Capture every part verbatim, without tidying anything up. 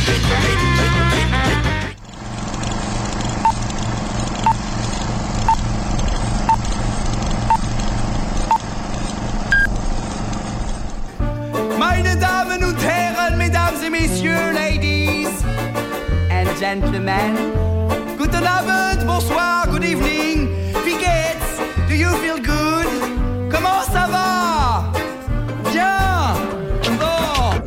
Meine Damen und Herren, Mesdames et Messieurs, Ladies and Gentlemen, guten Abend, bonsoir, good evening, wie geht's? Do you feel good? Comment ça va? Bien? Bon.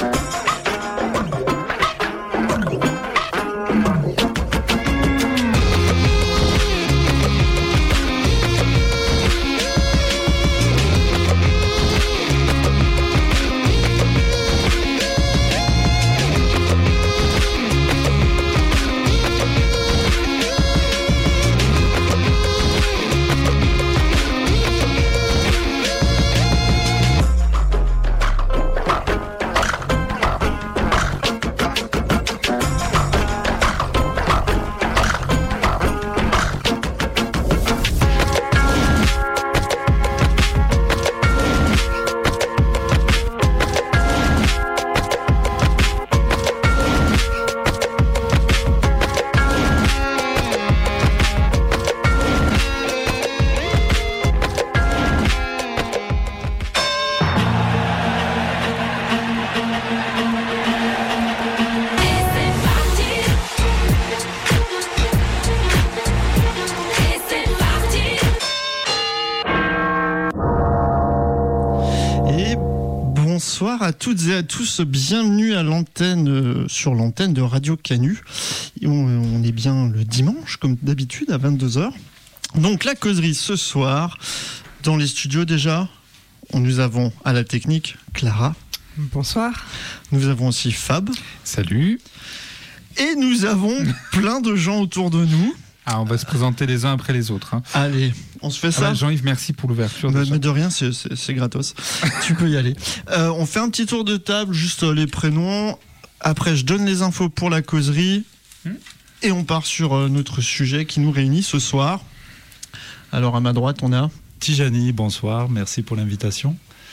Bonsoir à toutes et à tous, bienvenue à l'antenne, euh, sur l'antenne de Radio Canu. On, on est bien le dimanche, comme d'habitude, à vingt-deux heures. Donc la causerie ce soir, dans les studios déjà, nous avons à la technique Clara. Bonsoir. Nous avons aussi Fab. Salut. Et nous avons plein de gens autour de nous. Ah, on va se présenter les uns après les autres. Hein. Allez, on se fait ça. Ah bah, Jean-Yves, merci pour l'ouverture. Bah, mais de rien, c'est, c'est, c'est gratos. Tu peux y aller. Euh, on fait un petit tour de table, juste euh, les prénoms. Après, je donne les infos pour la causerie. Hmm. Et on part sur euh, notre sujet qui nous réunit ce soir. Alors, à ma droite, on a... Tijani, bonsoir, merci pour l'invitation.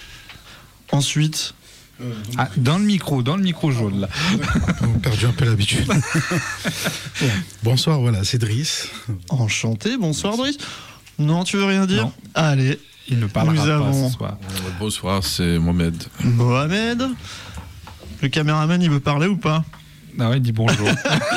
Ensuite... Euh, ah, dans le micro, dans le micro jaune là. On a perdu un peu l'habitude. Bon, bonsoir, voilà, c'est Driss. Enchanté, bonsoir Driss. Non, tu veux rien dire? Non. Allez, il ne parlera nous pas avons... ce soir. Bonsoir, c'est Mohamed. Mohamed. Le caméraman, il veut parler ou pas? Ah ouais, il dit bonjour.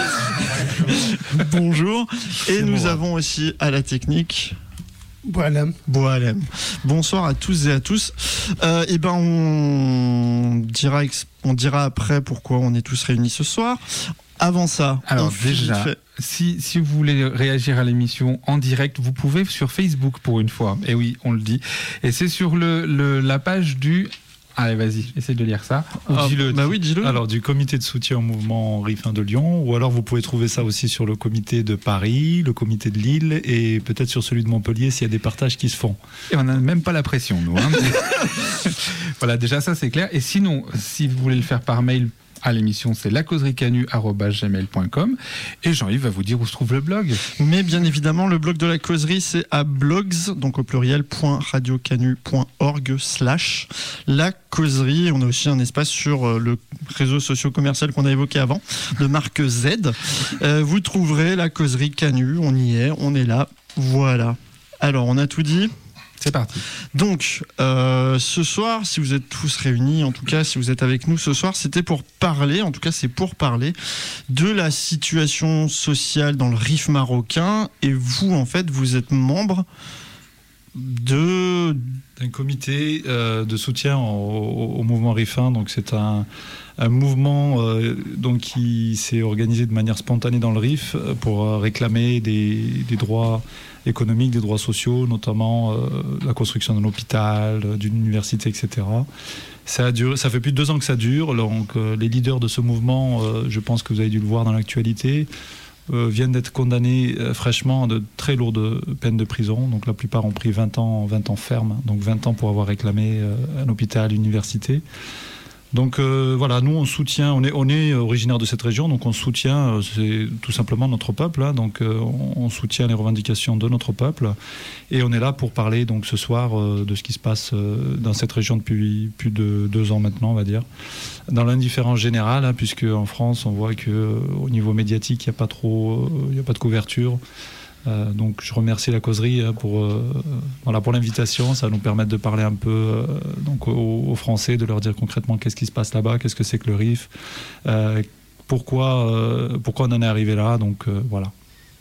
Bonjour. Et c'est nous bon, avons aussi à la technique... Boalem. Boalem. Bonsoir à tous et à tous. Euh, et ben on dira, on dira après pourquoi on est tous réunis ce soir. Avant ça, alors déjà, fait... si, si vous voulez réagir à l'émission en direct, vous pouvez sur Facebook pour une fois. Et oui, on le dit. Et c'est sur le, le la page du... Allez, vas-y, essaye de lire ça. Ah, dis-le. Bah oui, dis-le. Alors, du comité de soutien au mouvement Rifin de Lyon, ou alors vous pouvez trouver ça aussi sur le comité de Paris, le comité de Lille, et peut-être sur celui de Montpellier s'il y a des partages qui se font. Et on n'a même pas la pression, nous. Hein. Voilà, déjà ça c'est clair. Et sinon, si vous voulez le faire par mail à l'émission, c'est la causerie canu arobase gmail point com. Et Jean-Yves va vous dire où se trouve le blog. Mais bien évidemment, le blog de la causerie, c'est à blogs, donc au pluriel, .radiocanu.org slash la causerie. On a aussi un espace sur le réseau socio-commercial qu'on a évoqué avant, de marque Z. Euh, vous trouverez la causerie Canu, on y est, on est là. Voilà. Alors, on a tout dit. C'est parti. Donc, euh, ce soir, si vous êtes tous réunis, en tout cas, si vous êtes avec nous ce soir, c'était pour parler, en tout cas, c'est pour parler de la situation sociale dans le Rif marocain. Et vous, en fait, vous êtes membre de... d'un comité euh, de soutien au, au mouvement Rifin. Donc, c'est un, un mouvement euh, donc, qui s'est organisé de manière spontanée dans le Rif pour euh, réclamer des, des droits économiques, des droits sociaux, notamment euh, la construction d'un hôpital, d'une université, et cetera. Ça a duré, ça fait plus de deux ans que ça dure. Donc, euh, les leaders de ce mouvement, euh, je pense que vous avez dû le voir dans l'actualité, euh, viennent d'être condamnés euh, fraîchement à de très lourdes peines de prison. Donc, la plupart ont pris vingt ans, vingt ans ferme, donc vingt ans pour avoir réclamé euh, un hôpital, une université. Donc euh, voilà, nous on soutient, on est, on est originaire de cette région, donc on soutient, euh, c'est tout simplement notre peuple, hein, donc euh, on, on soutient les revendications de notre peuple, et on est là pour parler donc ce soir euh, de ce qui se passe euh, dans cette région depuis plus de deux ans maintenant, on va dire, dans l'indifférence générale, hein, puisque en France on voit que euh, au niveau médiatique il n'y a pas trop, euh, il n'y a pas de couverture. Euh, donc je remercie la causerie hein, pour, euh, voilà, pour l'invitation, ça va nous permettre de parler un peu euh, donc aux, aux Français, de leur dire concrètement qu'est-ce qui se passe là-bas, qu'est-ce que c'est que le R I F, euh, pourquoi, euh, pourquoi on en est arrivé là, donc euh, voilà.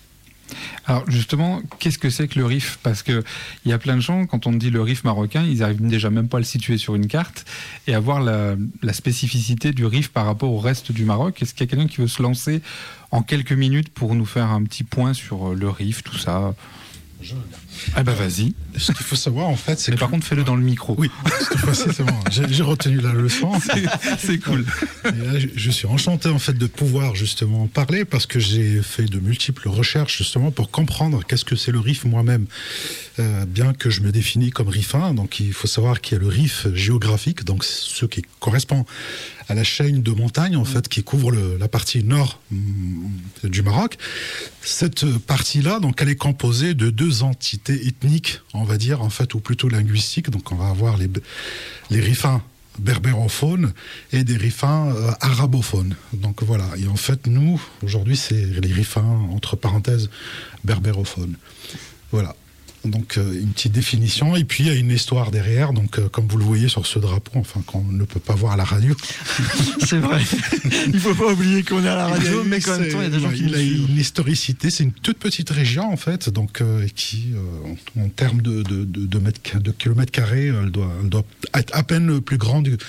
Alors justement, qu'est-ce que c'est que le R I F ? Parce qu'il y a plein de gens, quand on dit le R I F marocain, ils n'arrivent déjà même pas à le situer sur une carte et à voir la, la spécificité du R I F par rapport au reste du Maroc. Est-ce qu'il y a quelqu'un qui veut se lancer en quelques minutes pour nous faire un petit point sur le R I F, tout ça ? Je... Ah bah vas-y. Ce qu'il faut savoir en fait, c'est Mais que... par contre, fais-le dans le micro. Oui, cette fois-ci c'est bon. J'ai, j'ai retenu la leçon. C'est, c'est cool. Et là, je, je suis enchanté en fait de pouvoir justement en parler parce que j'ai fait de multiples recherches justement pour comprendre qu'est-ce que c'est le R I F moi-même. Euh, bien que je me définis comme rifin, donc il faut savoir qu'il y a le R I F géographique, donc ce qui correspond à la chaîne de montagnes en fait qui couvre le, la partie nord mm, du Maroc. Cette partie-là, donc elle est composée de deux entités ethniques, on va dire en fait, ou plutôt linguistiques. Donc on va avoir les les rifins berbérophones et des rifins euh, arabophones. Donc voilà. Et en fait, nous aujourd'hui, c'est les rifins entre parenthèses berbérophones. Voilà. Donc euh, une petite définition, et puis il y a une histoire derrière, donc euh, comme vous le voyez sur ce drapeau, enfin qu'on ne peut pas voir à la radio. C'est vrai, il ne faut pas oublier qu'on est à la radio, mais en même temps il y a des gens qui il nous a suivent. une historicité, c'est une toute petite région en fait, donc euh, qui euh, en, en termes de, de, de, de, mètres, de kilomètres carrés, elle doit, elle doit être à peine plus grande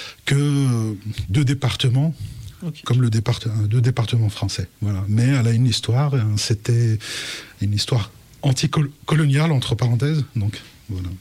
que deux départements. Okay. Comme le département, deux départements français, voilà. Mais elle a une histoire, c'était une histoire anticolonial entre parenthèses, donc voilà.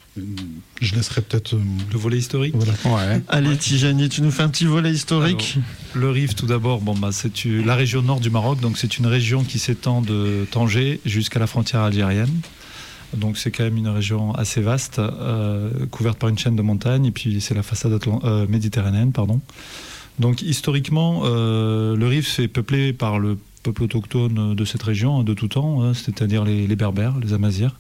Je laisserai peut-être euh... le volet historique. Voilà. Ouais. Allez, Tijani, tu nous fais un petit volet historique. Alors, le R I F, tout d'abord, bon bah c'est la région nord du Maroc, donc c'est une région qui s'étend de Tanger jusqu'à la frontière algérienne. Donc c'est quand même une région assez vaste, euh, couverte par une chaîne de montagnes, et puis c'est la façade atlant- euh, méditerranéenne, pardon. Donc historiquement, euh, le R I F est peuplé par le peuple autochtone de cette région de tout temps, hein, c'est-à-dire les, les Berbères, les Amazirs.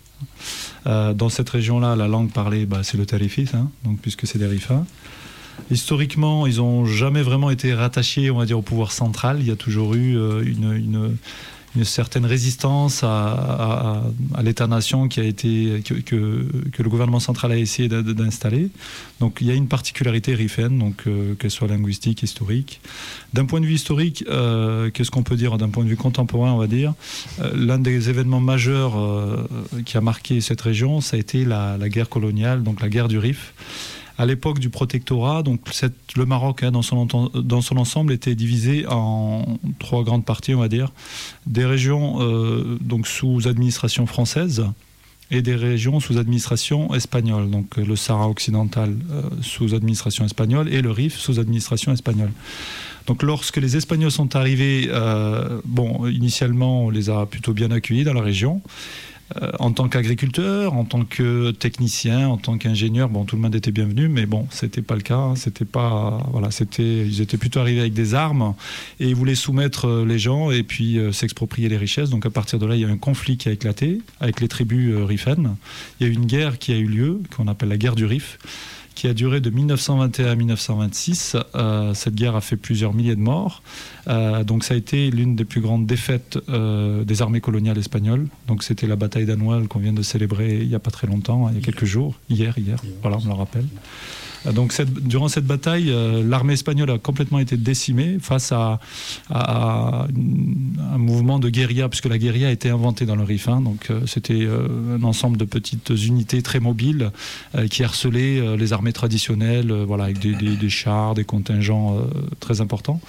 Euh, dans cette région-là, la langue parlée, bah, c'est le tarifis, hein, donc, puisque c'est des rifins. Historiquement, ils n'ont jamais vraiment été rattachés, on va dire, au pouvoir central. Il y a toujours eu euh, une, une, une certaine résistance à, à, à l'État-nation qui a été, que, que, que le gouvernement central a essayé d'installer. Donc il y a une particularité rifaine, donc euh, qu'elle soit linguistique, historique. D'un point de vue historique, euh, qu'est-ce qu'on peut dire d'un point de vue contemporain, on va dire euh, l'un des événements majeurs euh, qui a marqué cette région, ça a été la, la guerre coloniale, donc la guerre du Rif. À l'époque du protectorat, donc cette, le Maroc, hein, dans, son, dans son ensemble, était divisé en trois grandes parties, on va dire. Des régions euh, donc sous administration française et des régions sous administration espagnole. Donc le Sahara occidental euh, sous administration espagnole et le Rif sous administration espagnole. Donc lorsque les Espagnols sont arrivés, euh, bon, initialement, on les a plutôt bien accueillis dans la région. Euh, en tant qu'agriculteur, en tant que technicien, en tant qu'ingénieur, bon, tout le monde était bienvenu, mais bon, c'était pas le cas. Hein, c'était pas, voilà, c'était, ils étaient plutôt arrivés avec des armes et ils voulaient soumettre les gens et puis euh, s'exproprier les richesses. Donc à partir de là, il y a eu un conflit qui a éclaté avec les tribus euh, rifaines. Il y a eu une guerre qui a eu lieu, qu'on appelle la guerre du Rif, qui a duré de mille neuf cent vingt et un à mille neuf cent vingt-six. Euh, cette guerre a fait plusieurs milliers de morts. Euh, donc ça a été l'une des plus grandes défaites euh, des armées coloniales espagnoles. Donc c'était la bataille d'Anoual qu'on vient de célébrer il n'y a pas très longtemps, hein, il y a quelques jours, hier, hier, voilà, on me le rappelle. Donc cette, durant cette bataille, euh, l'armée espagnole a complètement été décimée face à, à, à un mouvement de guérilla, puisque la guérilla a été inventée dans le Rif. Hein, donc euh, c'était euh, un ensemble de petites unités très mobiles euh, qui harcelaient euh, les armées traditionnelles, euh, voilà, avec des, des, des chars, des contingents euh, très importants.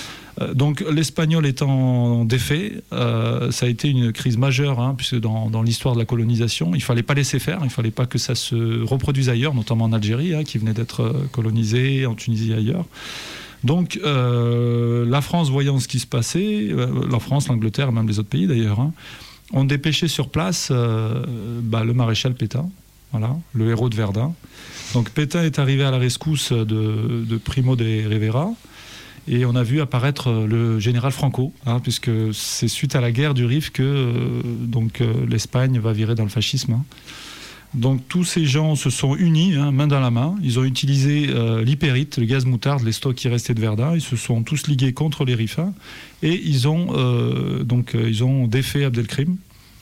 Donc l'espagnol étant défait, euh, ça a été une crise majeure, hein, puisque dans, dans l'histoire de la colonisation, il ne fallait pas laisser faire, il ne fallait pas que ça se reproduise ailleurs, notamment en Algérie, hein, qui venait d'être colonisée, en Tunisie et ailleurs. Donc euh, la France, voyant ce qui se passait, euh, la France, l'Angleterre, même les autres pays d'ailleurs, hein, ont dépêché sur place euh, bah, le maréchal Pétain, voilà, le héros de Verdun, Donc Pétain est arrivé à la rescousse de, de Primo de Rivera. Et on a vu apparaître le général Franco, hein, puisque c'est suite à la guerre du Rif que euh, donc, euh, l'Espagne va virer dans le fascisme. Hein. Donc tous ces gens se sont unis, hein, main dans la main. Ils ont utilisé euh, l'hypérite, le gaz moutarde, les stocks qui restaient de Verdun. Ils se sont tous ligués contre les Rifins et ils ont, euh, donc, euh, ils ont défait Abdelkrim.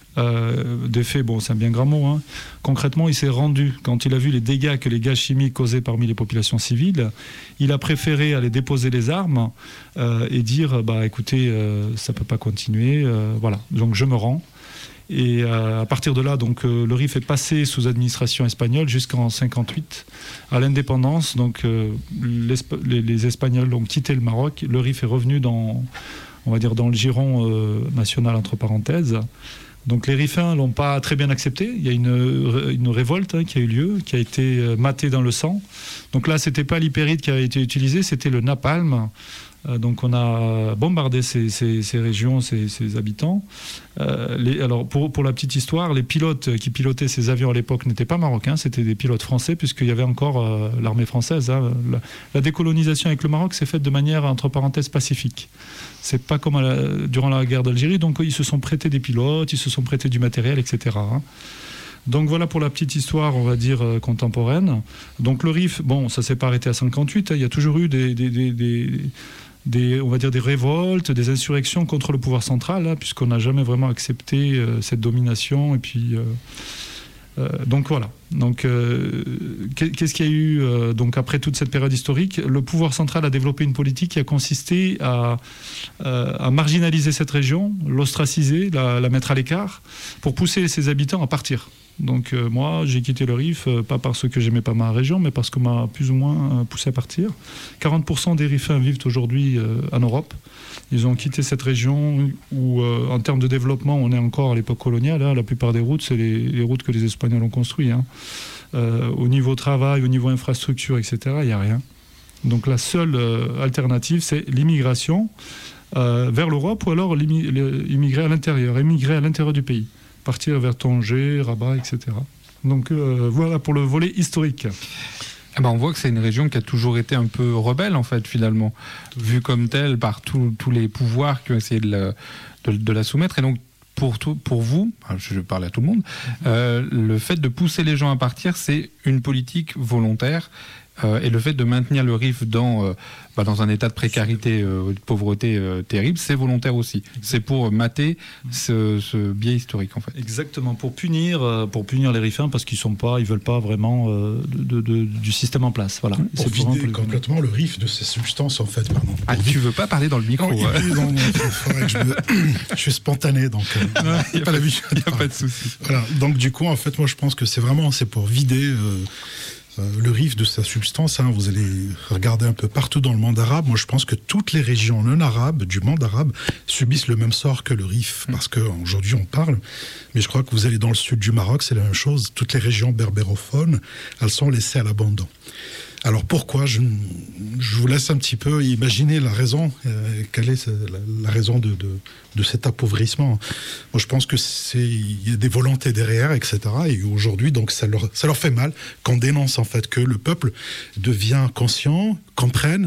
Euh, défait, bon, c'est un bien grand mot. Hein. Concrètement, il s'est rendu quand il a vu les dégâts que les gaz chimiques causaient parmi les populations civiles. Il a préféré aller déposer les armes euh, et dire, bah, écoutez, euh, ça peut pas continuer. Euh, voilà, donc je me rends. Et euh, à partir de là, donc euh, le Rif est passé sous administration espagnole jusqu'en cinquante-huit à l'indépendance. Donc euh, les, les Espagnols ont quitté le Maroc. Le Rif est revenu dans, on va dire, dans le giron euh, national entre parenthèses. Donc les Rifins l'ont pas très bien accepté. Il y a une, une révolte hein, qui a eu lieu, qui a été matée dans le sang. Donc là, c'était pas l'hypérite qui a été utilisé, c'était le napalm. Euh, donc on a bombardé ces, ces, ces régions, ces, ces habitants. Euh, les, alors pour, pour la petite histoire, les pilotes qui pilotaient ces avions à l'époque n'étaient pas marocains, c'était des pilotes français, puisqu'il y avait encore euh, l'armée française. Hein. La, la décolonisation avec le Maroc s'est faite de manière, entre parenthèses, pacifique. C'est pas comme à la, durant la guerre d'Algérie, donc ils se sont prêtés des pilotes, ils se sont prêtés du matériel, et cetera. Hein. Donc voilà pour la petite histoire, on va dire, euh, contemporaine. Donc le Rif, bon, ça s'est pas arrêté à cinquante-huit, hein, il y a toujours eu des, des, des, des, des, on va dire des révoltes, des insurrections contre le pouvoir central, hein, puisqu'on n'a jamais vraiment accepté euh, cette domination. Et puis, euh, euh, donc voilà. Donc, euh, qu'est-ce qu'il y a eu euh, donc après toute cette période historique? Le pouvoir central a développé une politique qui a consisté à, euh, à marginaliser cette région, l'ostraciser, la, la mettre à l'écart, pour pousser ses habitants à partir. Donc euh, moi, j'ai quitté le Rif, euh, pas parce que j'aimais pas ma région, mais parce qu'on m'a plus ou moins euh, poussé à partir. quarante pour cent des Rifins vivent aujourd'hui euh, en Europe. Ils ont quitté cette région où, euh, en termes de développement, on est encore à l'époque coloniale. Hein. La plupart des routes, c'est les, les routes que les Espagnols ont construites. Hein. Euh, au niveau travail, au niveau infrastructure, et cetera, il n'y a rien. Donc la seule euh, alternative, c'est l'immigration euh, vers l'Europe, ou alors immigrer à l'intérieur, immigrer à l'intérieur du pays. Partir vers Tanger, Rabat, et cetera. Donc euh, voilà pour le volet historique. Ah ben on voit que c'est une région qui a toujours été un peu rebelle, en fait, finalement, vue comme telle par tous les pouvoirs qui ont essayé de la, de, de la soumettre. Et donc, pour, tout, pour vous, je parle à tout le monde, euh, le fait de pousser les gens à partir, c'est une politique volontaire. Euh, et le fait de maintenir le Rif dans, euh, bah, dans un état de précarité, euh, de pauvreté euh, terrible, c'est volontaire aussi. C'est pour mater ce, ce biais historique, en fait. Exactement, pour punir, euh, pour punir les Rifins, parce qu'ils sont pas, ils veulent pas vraiment euh, de, de, du système en place. Voilà. Pour c'est vider pour complètement le Rif de ses substances, en fait. Pardon. Ah, tu veux pas parler dans le micro? Non, ouais. non, non, faudrait que je, me... je suis spontané, donc il euh, n'y a, pas, a pas de souci. Voilà. Donc du coup, en fait, moi, je pense que c'est vraiment, c'est pour vider. Euh, Euh, le Rif de sa substance, hein, vous allez regarder un peu partout dans le monde arabe. Moi, je pense que toutes les régions non arabes du monde arabe subissent le même sort que le Rif, parce qu'aujourd'hui on parle, mais je crois que vous allez dans le sud du Maroc, c'est la même chose. Toutes les régions berbérophones, elles sont laissées à l'abandon. Alors pourquoi je, je vous laisse un petit peu imaginer la raison, euh, quelle est la, la raison de, de, de cet appauvrissement. Moi, je pense que c'est il y a des volontés derrière, et cetera. Et aujourd'hui, donc ça leur ça leur fait mal qu'on dénonce en fait que le peuple devient conscient, comprenne.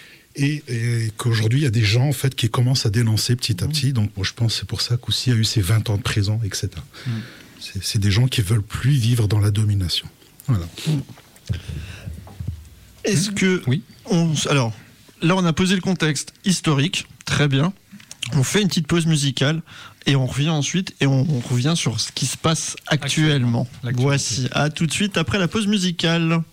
Et, et qu'aujourd'hui, il y a des gens en fait qui commencent à dénoncer petit à petit. Donc, moi, je pense que c'est pour ça qu'aussi il y a eu ces vingt ans de prison, et cetera. Mmh. C'est, c'est des gens qui veulent plus vivre dans la domination. Voilà. Mmh. Est-ce que... Oui. On, alors, là, on a posé le contexte historique. Très bien. On fait une petite pause musicale et on revient ensuite et on, on revient sur ce qui se passe actuellement. actuellement. Voici. À tout de suite après la pause musicale.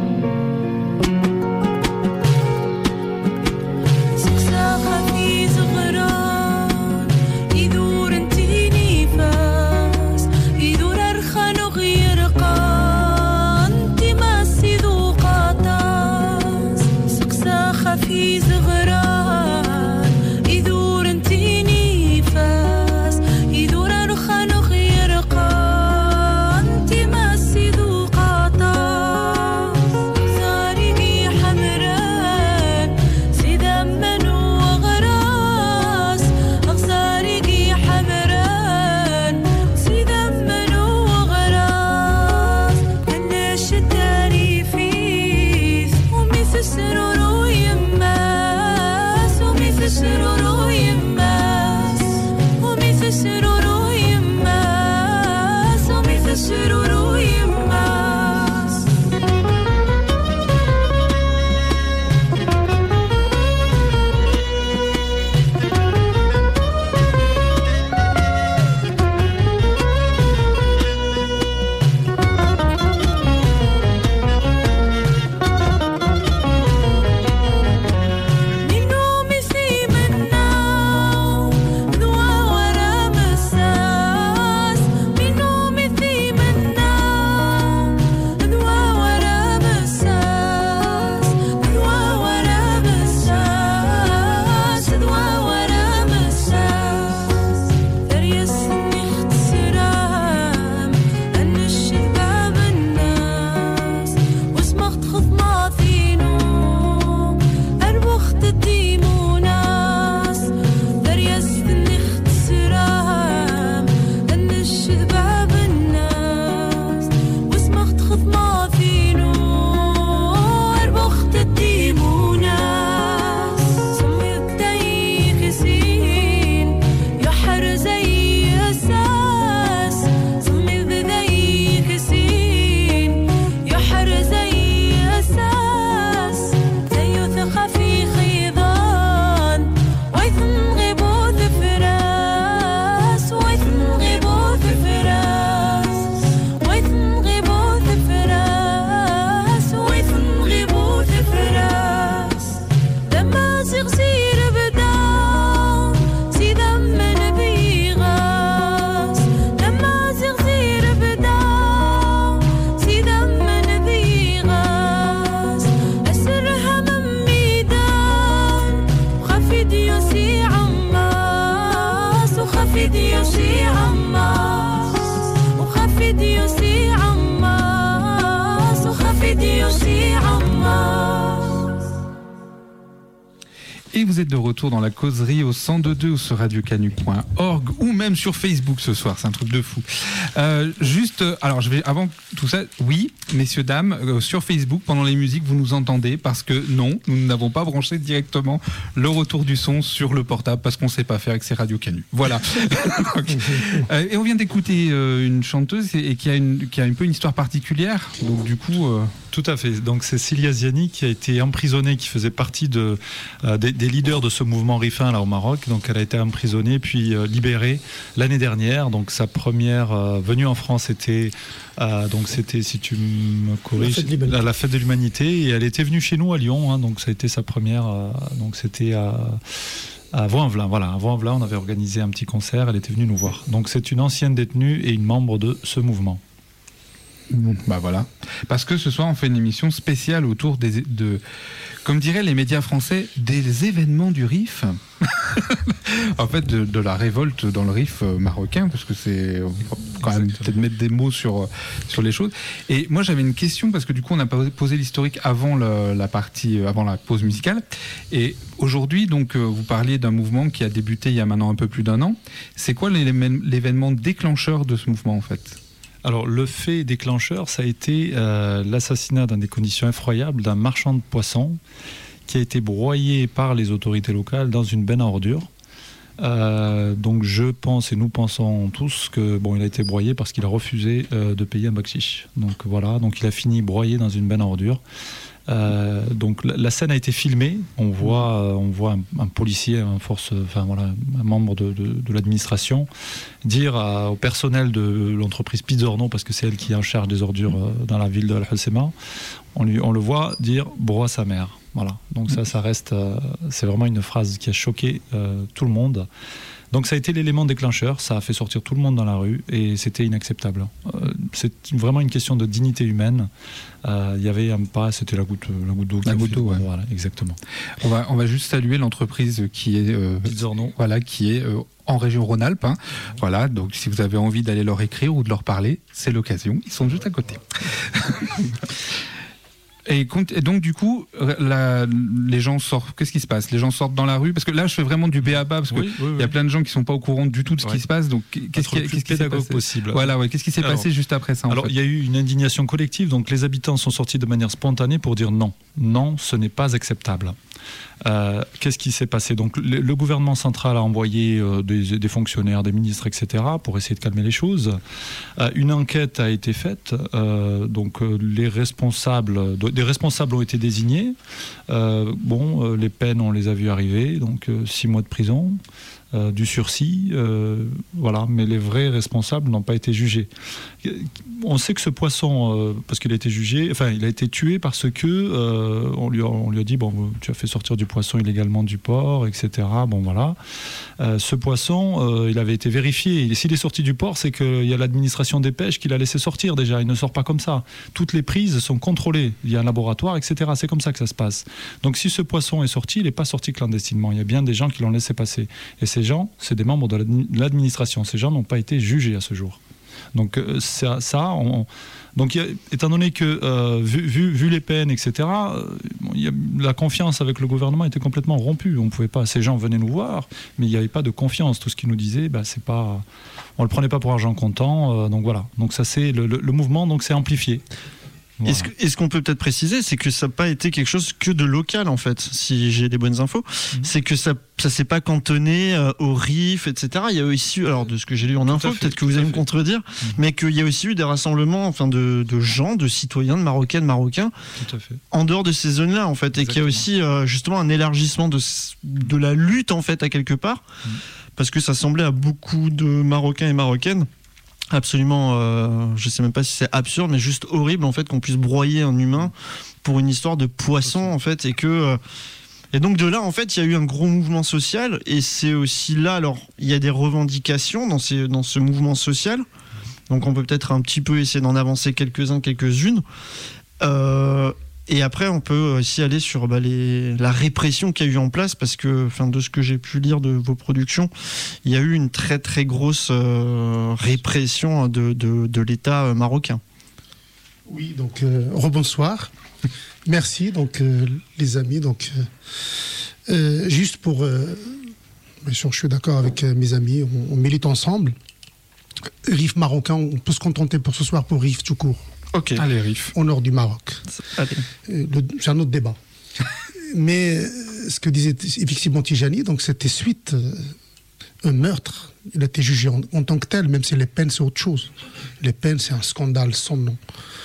Six heures, Et vous êtes de retour dans la causerie au cent deux deux ou sur radio canu point org ou même sur Facebook ce soir, c'est un truc de fou. Euh, juste, alors je vais, avant tout ça, oui, messieurs, dames, euh, sur Facebook, pendant les musiques, vous nous entendez parce que non, nous n'avons pas branché directement le retour du son sur le portable parce qu'on ne sait pas faire avec ces Radio Canu. Voilà. Donc, euh, et on vient d'écouter euh, une chanteuse et, et qui, a une, qui a un peu une histoire particulière, donc du coup... Euh... Tout à fait. Donc c'est Cilia Ziani qui a été emprisonnée, qui faisait partie de, euh, des, des leaders de ce mouvement Rifin là au Maroc. Donc elle a été emprisonnée puis euh, libérée l'année dernière. Donc sa première euh, venue en France était euh, donc c'était, si tu me corriges, la, la fête de l'humanité. Et elle était venue chez nous à Lyon. Hein, donc ça a été sa première. Euh, donc c'était à à Vaux-en-Velin. Voilà, à Vaux-en-Velin, on avait organisé un petit concert. Elle était venue nous voir. Donc c'est une ancienne détenue et une membre de ce mouvement. Bah voilà, parce que ce soir on fait une émission spéciale autour des, de, comme diraient les médias français, des événements du R I F. En fait, de, de la révolte dans le R I F marocain, parce que c'est quand même peut-être mettre des mots sur sur les choses. Et moi j'avais une question parce que du coup on a posé l'historique avant le, la partie, avant la pause musicale. Et aujourd'hui, donc vous parliez d'un mouvement qui a débuté il y a maintenant un peu plus d'un an. C'est quoi l'événement déclencheur de ce mouvement en fait ? Alors, le fait déclencheur, ça a été euh, l'assassinat dans des conditions effroyables d'un marchand de poissons qui a été broyé par les autorités locales dans une benne à ordures. Euh, donc, je pense et nous pensons tous que bon, il a été broyé parce qu'il a refusé euh, de payer un bakchich. Donc voilà, donc il a fini broyé dans une benne à ordures. Euh, donc la, la scène a été filmée. On voit, euh, on voit un, un policier, un force, enfin voilà, un membre de, de, de l'administration dire à, au personnel de l'entreprise Pizzorno, parce que c'est elle qui est en charge des ordures euh, dans la ville de Al-Hulsema, on, lui, on le voit dire broie sa mère. Voilà. Donc ça, ça reste, euh, c'est vraiment une phrase qui a choqué euh, tout le monde. Donc ça a été l'élément déclencheur, ça a fait sortir tout le monde dans la rue et c'était inacceptable. Euh, c'est vraiment une question de dignité humaine. Il euh, y avait un pas, c'était la goutte, la goutte d'eau. La goutte d'eau, ouais. Voilà, exactement. On va, on va juste saluer l'entreprise qui est, euh, voilà, qui est euh, en région Rhône-Alpes. Hein. Voilà, donc si vous avez envie d'aller leur écrire ou de leur parler, c'est l'occasion. Ils sont juste à côté. Et, et donc du coup, la, les gens sortent. Qu'est-ce qui se passe ? Les gens sortent dans la rue parce que là, je fais vraiment du b a ba parce que il oui, oui, oui. y a plein de gens qui sont pas au courant du tout de ce ouais. qui se passe. Donc qu'est-ce qui, qu'est-ce qui s'est passé possible. Voilà, ouais. Qu'est-ce qui s'est alors, passé juste après ça en Alors, il fait y a eu une indignation collective. Donc les habitants sont sortis de manière spontanée pour dire non, non, ce n'est pas acceptable. Euh, qu'est-ce qui s'est passé ? Donc le, le gouvernement central a envoyé euh, des, des fonctionnaires, des ministres, et cetera pour essayer de calmer les choses. Euh, une enquête a été faite. Euh, donc euh, les responsables, des responsables ont été désignés. Euh, bon, euh, les peines, on les a vues arriver. Donc euh, six mois de prison. Euh, du sursis, euh, voilà, mais les vrais responsables n'ont pas été jugés. On sait que ce poisson, euh, parce qu'il a été jugé, enfin, il a été tué parce que euh, on lui a, on lui a dit bon, tu as fait sortir du poisson illégalement du port, et cetera. Bon, voilà. Euh, ce poisson, euh, il avait été vérifié. Et s'il est sorti du port, c'est qu'il y a l'administration des pêches qui l'a laissé sortir déjà. Il ne sort pas comme ça. Toutes les prises sont contrôlées. Il y a un laboratoire, et cetera. C'est comme ça que ça se passe. Donc, si ce poisson est sorti, il n'est pas sorti clandestinement. Il y a bien des gens qui l'ont laissé passer. Et ces gens, c'est des membres de l'administration. Ces gens n'ont pas été jugés à ce jour. Donc, ça, ça on, donc y a, étant donné que, euh, vu, vu, vu les peines, et cetera, euh, y a, la confiance avec le gouvernement était complètement rompue. On pouvait pas, ces gens venaient nous voir, mais il n'y avait pas de confiance. Tout ce qu'ils nous disaient, bah, c'est pas, on le prenait pas pour argent comptant. Euh, donc voilà. Donc ça, c'est le, le, le mouvement, donc c'est amplifié. Voilà. Est-ce, que, est-ce qu'on peut peut-être préciser, c'est que ça n'a pas été quelque chose que de local en fait, si j'ai des bonnes infos, mmh. c'est que ça ça s'est pas cantonné euh, au R I F, et cetera. Il y a aussi, alors de ce que j'ai lu en info, peut-être que vous allez me contredire, mmh. mais qu'il y a aussi eu des rassemblements, enfin de, de gens, de citoyens, de Marocains, de Marocains, tout à fait. En dehors de ces zones-là en fait, exactement. Et qu'il y a aussi euh, justement un élargissement de de la lutte en fait à quelque part, mmh. parce que ça semblait à beaucoup de Marocains et Marocaines. Absolument, euh, je sais même pas si c'est absurde, mais juste horrible en fait qu'on puisse broyer un humain pour une histoire de poisson en fait, et que euh, et donc de là en fait il y a eu un gros mouvement social, et c'est aussi là, alors il y a des revendications dans ces dans ce mouvement social, donc on peut peut-être un petit peu essayer d'en avancer quelques-uns, quelques-unes. Euh, Et après, on peut aussi aller sur bah, les, la répression qu'il y a eu en place, parce que, enfin, de ce que j'ai pu lire de vos productions, il y a eu une très très grosse euh, répression de, de, de l'État marocain. Oui, donc euh, rebonsoir. Merci, donc euh, les amis. Donc euh, euh, juste pour, euh, bien sûr, je suis d'accord avec euh, mes amis. On, on milite ensemble. Rif marocain, on peut se contenter pour ce soir pour Rif tout court. Ok. Allez, Rif. Au nord du Maroc. Allez. Euh, le, c'est un autre débat. Mais euh, ce que disait effectivement Tijani, donc c'était suite euh, un meurtre. Il a été jugé en, en tant que tel, même si les peines c'est autre chose. Les peines c'est un scandale sans nom.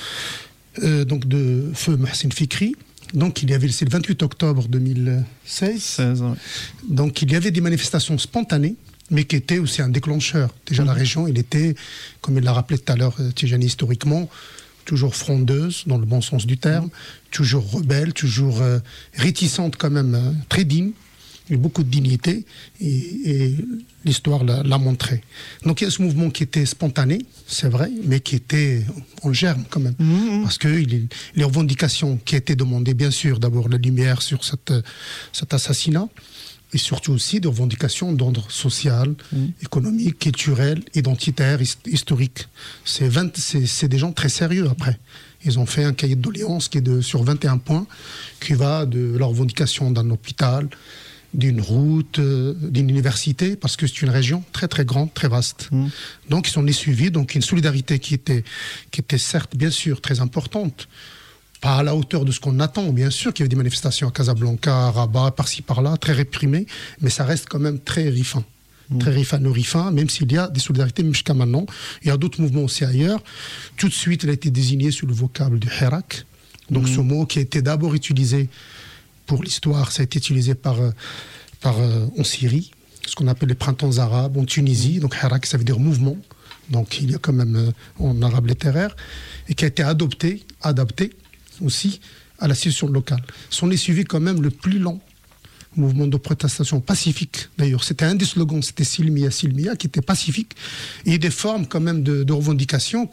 Euh, donc de feu Mohsen Fikri. Donc il y avait, c'est le vingt-huit octobre deux mille seize. seize, ouais. Donc il y avait des manifestations spontanées, mais qui étaient aussi un déclencheur. Déjà mmh. la région, il était, comme il l'a rappelé tout à l'heure Tijani, historiquement, toujours frondeuse, dans le bon sens du terme, mmh. toujours rebelle, toujours euh, réticente quand même, euh, très digne, et beaucoup de dignité, et, et l'histoire l'a, l'a montré. Donc il y a ce mouvement qui était spontané, c'est vrai, mais qui était en germe quand même. Mmh. Parce que il, les revendications qui étaient demandées, bien sûr, d'abord la lumière sur cette, cet assassinat, et surtout aussi des revendications d'ordre social, mmh. économique, culturel, identitaire, historique. C'est, vingt, c'est, c'est des gens très sérieux après. Ils ont fait un cahier de doléances qui est de, sur vingt et un points, qui va de la revendication d'un hôpital, d'une route, euh, d'une université, parce que c'est une région très très grande, très vaste. Mmh. Donc ils sont les suivis, donc une solidarité qui était, qui était certes bien sûr très importante, pas à la hauteur de ce qu'on attend, bien sûr qu'il y avait des manifestations à Casablanca, à Rabat, par-ci par-là, très réprimées, mais ça reste quand même très rifin. Mmh. Très rifano-rifin, même s'il y a des solidarités jusqu'à maintenant. Il y a d'autres mouvements aussi ailleurs. Tout de suite, il a été désigné sous le vocable du Hirak. Donc mmh. ce mot qui a été d'abord utilisé pour l'histoire, ça a été utilisé par, par, euh, en Syrie, ce qu'on appelle les printemps arabes, en Tunisie. Donc Hirak, ça veut dire mouvement. Donc il y a quand même euh, en arabe littéraire, et qui a été adopté, adapté aussi à la situation locale. S'en est suivi quand même le plus long mouvement de protestation pacifique. D'ailleurs, c'était un des slogans, c'était Silmia, Silmia, qui était pacifique, et des formes quand même de, de revendication,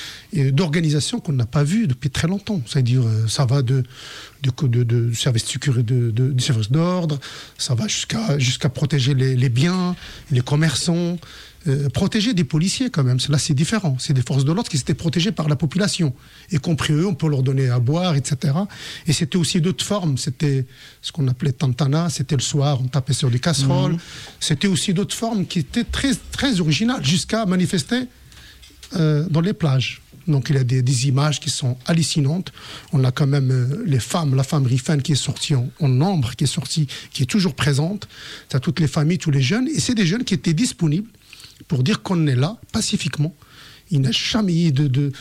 et d'organisation qu'on n'a pas vues depuis très longtemps. C'est-à-dire, ça va de, de, de, de service de sécurité, de, de, de service d'ordre, ça va jusqu'à, jusqu'à protéger les, les biens, les commerçants, Euh, protéger des policiers quand même. Là, c'est différent. C'est des forces de l'ordre qui étaient protégées par la population. Y compris eux, on peut leur donner à boire, et cetera. Et c'était aussi d'autres formes. C'était ce qu'on appelait tantana. C'était le soir, on tapait sur des casseroles. Mmh. C'était aussi d'autres formes qui étaient très, très originales, jusqu'à manifester euh, dans les plages. Donc il y a des, des images qui sont hallucinantes. On a quand même euh, les femmes, la femme rifane qui est sortie en, en nombre, qui est sortie, qui est toujours présente. C'est toutes les familles, tous les jeunes. Et c'est des jeunes qui étaient disponibles pour dire qu'on est là, pacifiquement. Il n'a jamais eu de, de,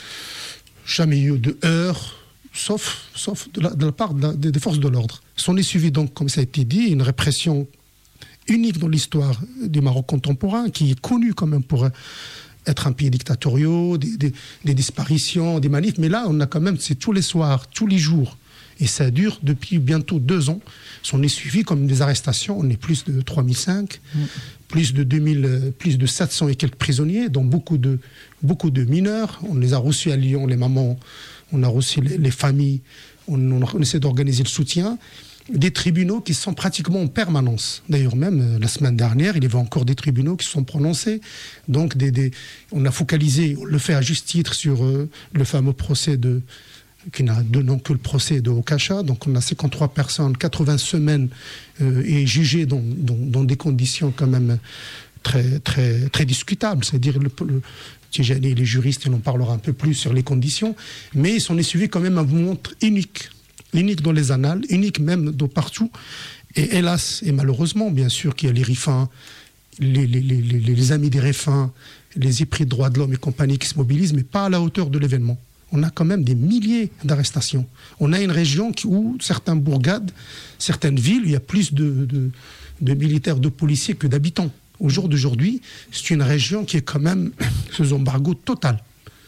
jamais eu de heurts, sauf, sauf de, la, de la part de la, de, des forces de l'ordre. S'en est suivi donc, comme ça a été dit, une répression unique dans l'histoire du Maroc contemporain, qui est connue quand même pour être un pays dictatorial, des, des, des disparitions, des manifs. Mais là, on a quand même, c'est tous les soirs, tous les jours. Et ça dure depuis bientôt deux ans. On est suivi comme des arrestations. On est plus de trois mille cinq, mmh. plus de deux mille, plus de sept cents et quelques prisonniers, dont beaucoup de, beaucoup de mineurs. On les a reçus à Lyon, les mamans. On a reçu les, les familles. On, on, on essaie d'organiser le soutien. Des tribunaux qui sont pratiquement en permanence. D'ailleurs, même la semaine dernière, il y avait encore des tribunaux qui se sont prononcés. Donc, des, des, on a focalisé, on le fait à juste titre sur euh, le fameux procès de... qui n'a de nom que le procès de Okacha. Donc on a cinquante-trois personnes, quatre-vingts semaines, euh, et jugées dans, dans, dans des conditions quand même très, très, très discutables. C'est-à-dire, le, le, Tijani, les juristes, il en parlera un peu plus sur les conditions, mais il s'en est suivi quand même un mouvement unique, unique dans les annales, unique même de partout. Et hélas, et malheureusement, bien sûr, qu'il y a les rifins, les, les, les, les, les amis des rifins, les épris de droits de l'homme et compagnie qui se mobilisent, mais pas à la hauteur de l'événement. On a quand même des milliers d'arrestations. On a une région qui, où certaines bourgades, certaines villes, il y a plus de, de, de militaires, de policiers que d'habitants. Au jour d'aujourd'hui, c'est une région qui est quand même sous embargo total.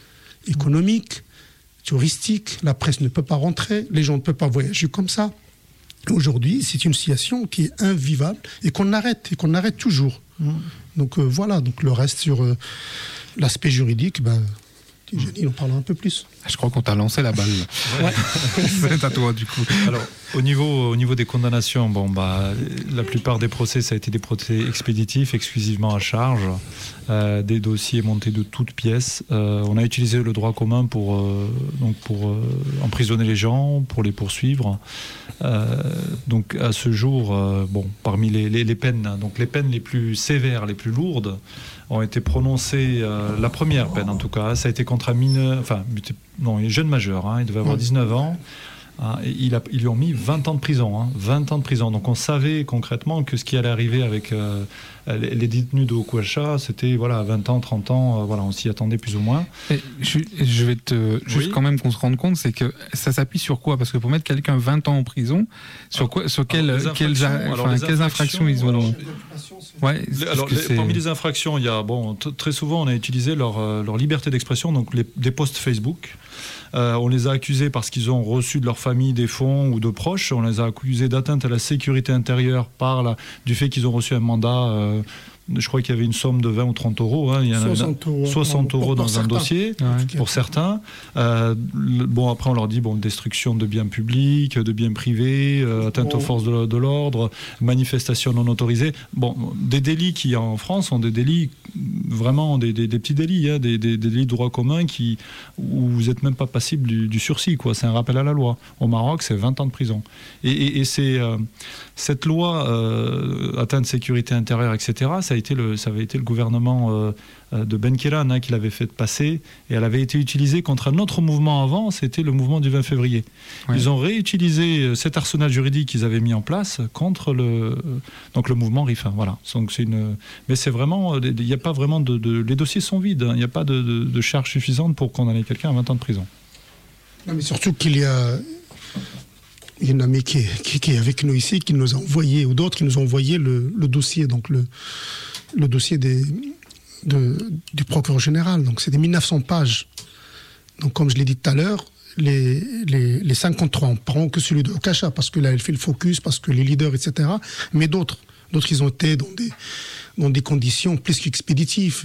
Économique, touristique, la presse ne peut pas rentrer, les gens ne peuvent pas voyager comme ça. Aujourd'hui, c'est une situation qui est invivable et qu'on arrête, et qu'on arrête toujours. Mmh. Donc euh, voilà, donc le reste sur euh, l'aspect juridique, ben, Tijani, il en parlera un peu plus. Je crois qu'on t'a lancé la balle. Ouais. C'est à toi, du coup. Alors, au niveau, au niveau des condamnations, bon, bah, la plupart des procès, ça a été des procès expéditifs, exclusivement à charge, euh, des dossiers montés de toutes pièces. Euh, on a utilisé le droit commun pour, euh, donc pour euh, emprisonner les gens, pour les poursuivre. Euh, donc, à ce jour, euh, bon, parmi les, les, les peines, donc les peines les plus sévères, les plus lourdes, ont été prononcées, euh, la première peine en tout cas, ça a été contre un mineur, enfin, non, il est jeune majeur, hein, il devait avoir dix-neuf ans. Hein, et il a, ils lui ont mis vingt ans de prison. Hein, vingt ans de prison. Donc on savait concrètement que ce qui allait arriver avec euh, les, les détenus de Okuacha, c'était voilà, vingt ans, trente ans, euh, voilà, on s'y attendait plus ou moins. Et je, je vais te. Juste oui. quand même qu'on se rende compte, c'est que ça s'appuie sur quoi? Parce que pour mettre quelqu'un vingt ans en prison, sur, quoi, sur quelle, alors, quelles, infractions, enfin, alors, quelles infractions ils ont alors, ouais, les, alors, les, Parmi les infractions, il y a, bon, t- très souvent, on a utilisé leur, euh, leur liberté d'expression, donc les, des posts Facebook. Euh, on les a accusés parce qu'ils ont reçu de leur famille des fonds ou de proches. On les a accusés d'atteinte à la sécurité intérieure par la, du fait qu'ils ont reçu un mandat. Euh, je crois qu'il y avait une somme de vingt ou trente euros. Hein. Il y en a soixante euros, soixante euros dans un dossier, ouais. pour certains. Euh, le, bon, après, on leur dit bon, destruction de biens publics, de biens privés, euh, atteinte oh. aux forces de, de l'ordre, manifestation non autorisée. Bon, des délits qui, en France, sont des délits, vraiment des, des, des petits délits, hein, des, des, des délits de droit commun qui, où vous n'êtes même pas passible du, du sursis, quoi. C'est un rappel à la loi. Au Maroc, c'est vingt ans de prison. Et, et, et c'est, euh, cette loi, euh, atteinte sécurité intérieure, et cetera, ça a été le, ça avait été le gouvernement euh, de Ben Kéran hein, qui l'avait fait passer, et elle avait été utilisée contre un autre mouvement avant, c'était le mouvement du vingt février. Ouais. Ils ont réutilisé cet arsenal juridique qu'ils avaient mis en place contre le, donc le mouvement Rifin. Voilà. Donc c'est une, mais c'est vraiment, il n'y a pas vraiment de, de, les dossiers sont vides, il hein, n'y a pas de, de, de charge suffisante pour condamner quelqu'un à vingt ans de prison. Non, mais surtout qu'il y a Il y a un ami qui est, qui, qui est avec nous ici, qui nous a envoyé, ou d'autres qui nous ont envoyé le, le dossier, donc le, le dossier des, de, du procureur général. Donc c'est des mille neuf cents pages. Donc comme je l'ai dit tout à l'heure, les, les, les cinquante-trois, on ne prend que celui de Okacha, parce que là, elle fait le focus, parce que les leaders, et cetera. Mais d'autres, d'autres, ils ont été dans des, dans des conditions plus qu'expéditives.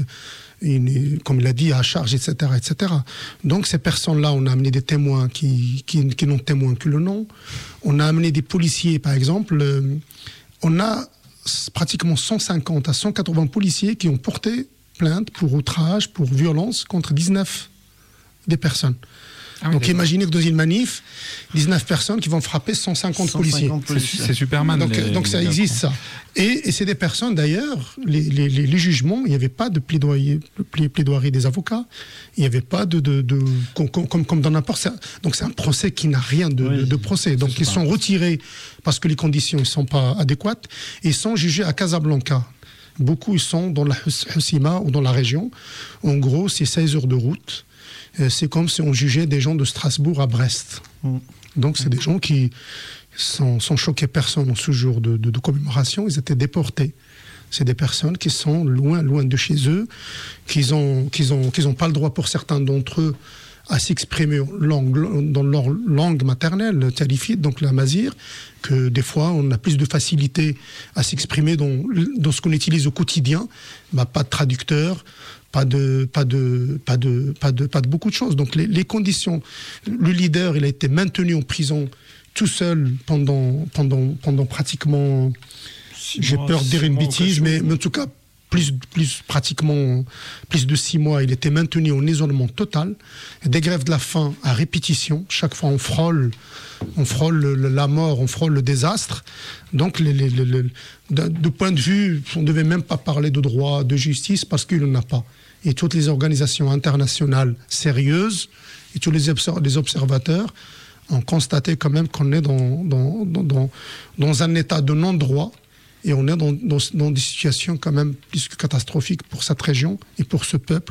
Une, comme il a dit, à charge, et cetera, et cetera. Donc ces personnes-là, on a amené des témoins qui, qui, qui n'ont témoin que le nom. On a amené des policiers, par exemple. Euh, on a pratiquement cent cinquante à cent quatre-vingts policiers qui ont porté plainte pour outrage, pour violence contre dix-neuf des personnes. Ah oui, donc d'accord. Imaginez que dans une manif, dix-neuf personnes qui vont frapper cent cinquante policiers. policiers. C'est, c'est Superman. Donc, les, donc ça les existe, ça. Et, et c'est des personnes, d'ailleurs, les, les, les, les jugements, il n'y avait pas de plaidoyer, plaidoirie des avocats, il n'y avait pas de... de, de comme, comme, comme dans n'importe... C'est, donc c'est un procès qui n'a rien de, oui, de, de procès. Donc ils sont pas. retirés parce que les conditions ne sont pas adéquates et sont jugés à Casablanca. Beaucoup ils sont dans la Hossima ou dans la région. En gros, c'est seize heures de route. C'est comme si on jugeait des gens de Strasbourg à Brest. Mmh. Donc c'est mmh. des gens qui, sans, sans choquer personne en ce jour de, de, de commémoration, ils étaient déportés. C'est des personnes qui sont loin, loin de chez eux, qui n'ont qu'ils ont, qu'ils ont pas le droit pour certains d'entre eux à s'exprimer langue, dans leur langue maternelle, talifite, donc la mazir, que des fois on a plus de facilité à s'exprimer dans, dans ce qu'on utilise au quotidien, bah, pas de traducteur, pas de, pas de, pas de, pas de, pas de beaucoup de choses. Donc les, les conditions, le leader, il a été maintenu en prison tout seul pendant, pendant, pendant pratiquement, six j'ai mois, peur de dire une bêtise, mais, mais en tout cas, plus, plus pratiquement, plus de six mois, il était maintenu en isolement total. Des grèves de la faim à répétition. Chaque fois, on frôle, on frôle le, la mort, on frôle le désastre. Donc, les, les, les, les, de, de point de vue, on ne devait même pas parler de droit, de justice, parce qu'il n'en a pas. Et toutes les organisations internationales sérieuses et tous les, observ- les observateurs ont constaté quand même qu'on est dans, dans, dans, dans, dans un état de non-droit. Et on est dans, dans, dans des situations quand même plus que catastrophiques pour cette région et pour ce peuple.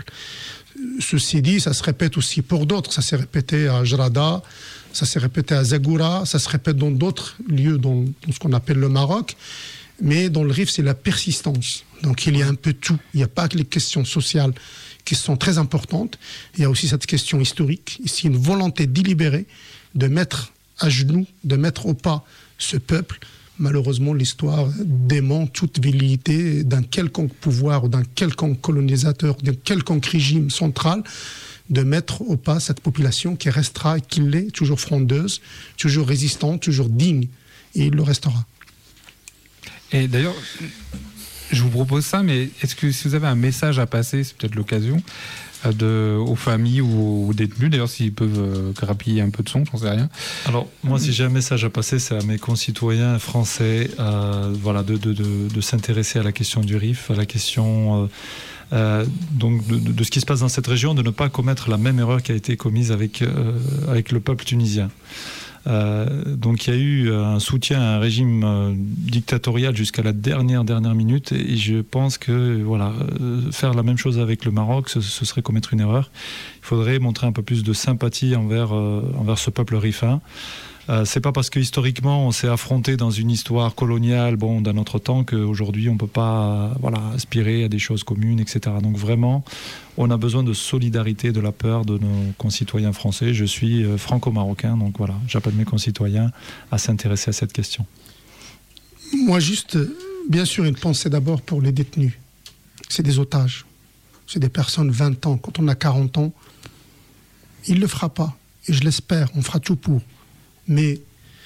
Ceci dit, ça se répète aussi pour d'autres. Ça s'est répété à Jarada, ça s'est répété à Zagoura, ça se répète dans d'autres lieux, dans, dans ce qu'on appelle le Maroc. Mais dans le Rif, c'est la persistance. Donc il y a un peu tout. Il n'y a pas que les questions sociales qui sont très importantes. Il y a aussi cette question historique. Ici, une volonté délibérée de mettre à genoux, de mettre au pas ce peuple. Malheureusement, l'histoire dément toute velléité d'un quelconque pouvoir ou d'un quelconque colonisateur, d'un quelconque régime central de mettre au pas cette population qui restera, qui l'est, toujours frondeuse, toujours résistante, toujours digne, et il le restera. Et d'ailleurs, je vous propose ça, mais est-ce que si vous avez un message à passer, c'est peut-être l'occasion, de, aux familles ou aux détenus, d'ailleurs s'ils peuvent euh, grappiller un peu de son, j'en sais rien. Alors moi, si j'ai un message à passer, c'est à mes concitoyens français, euh, voilà, de, de, de, de s'intéresser à la question du R I F, à la question euh, euh, donc de, de, de ce qui se passe dans cette région, de ne pas commettre la même erreur qui a été commise avec, euh, avec le peuple tunisien. Euh, donc il y a eu un soutien à un régime euh, dictatorial jusqu'à la dernière dernière minute, et je pense que voilà, euh, faire la même chose avec le Maroc, ce, ce serait commettre une erreur. Il faudrait montrer un peu plus de sympathie envers euh, envers ce peuple rifin. Euh, c'est pas parce que historiquement on s'est affronté dans une histoire coloniale, bon, d'un autre temps, qu'aujourd'hui on peut pas, euh, voilà, aspirer à des choses communes, et cetera. Donc vraiment, on a besoin de solidarité, de la peur de nos concitoyens français. Je suis euh, franco-marocain, donc voilà, j'appelle mes concitoyens à s'intéresser à cette question. Moi, juste, bien sûr, une pensée d'abord pour les détenus. C'est des otages. C'est des personnes vingt ans. Quand on a quarante ans, il ne le fera pas. Et je l'espère, on fera tout pour. Mais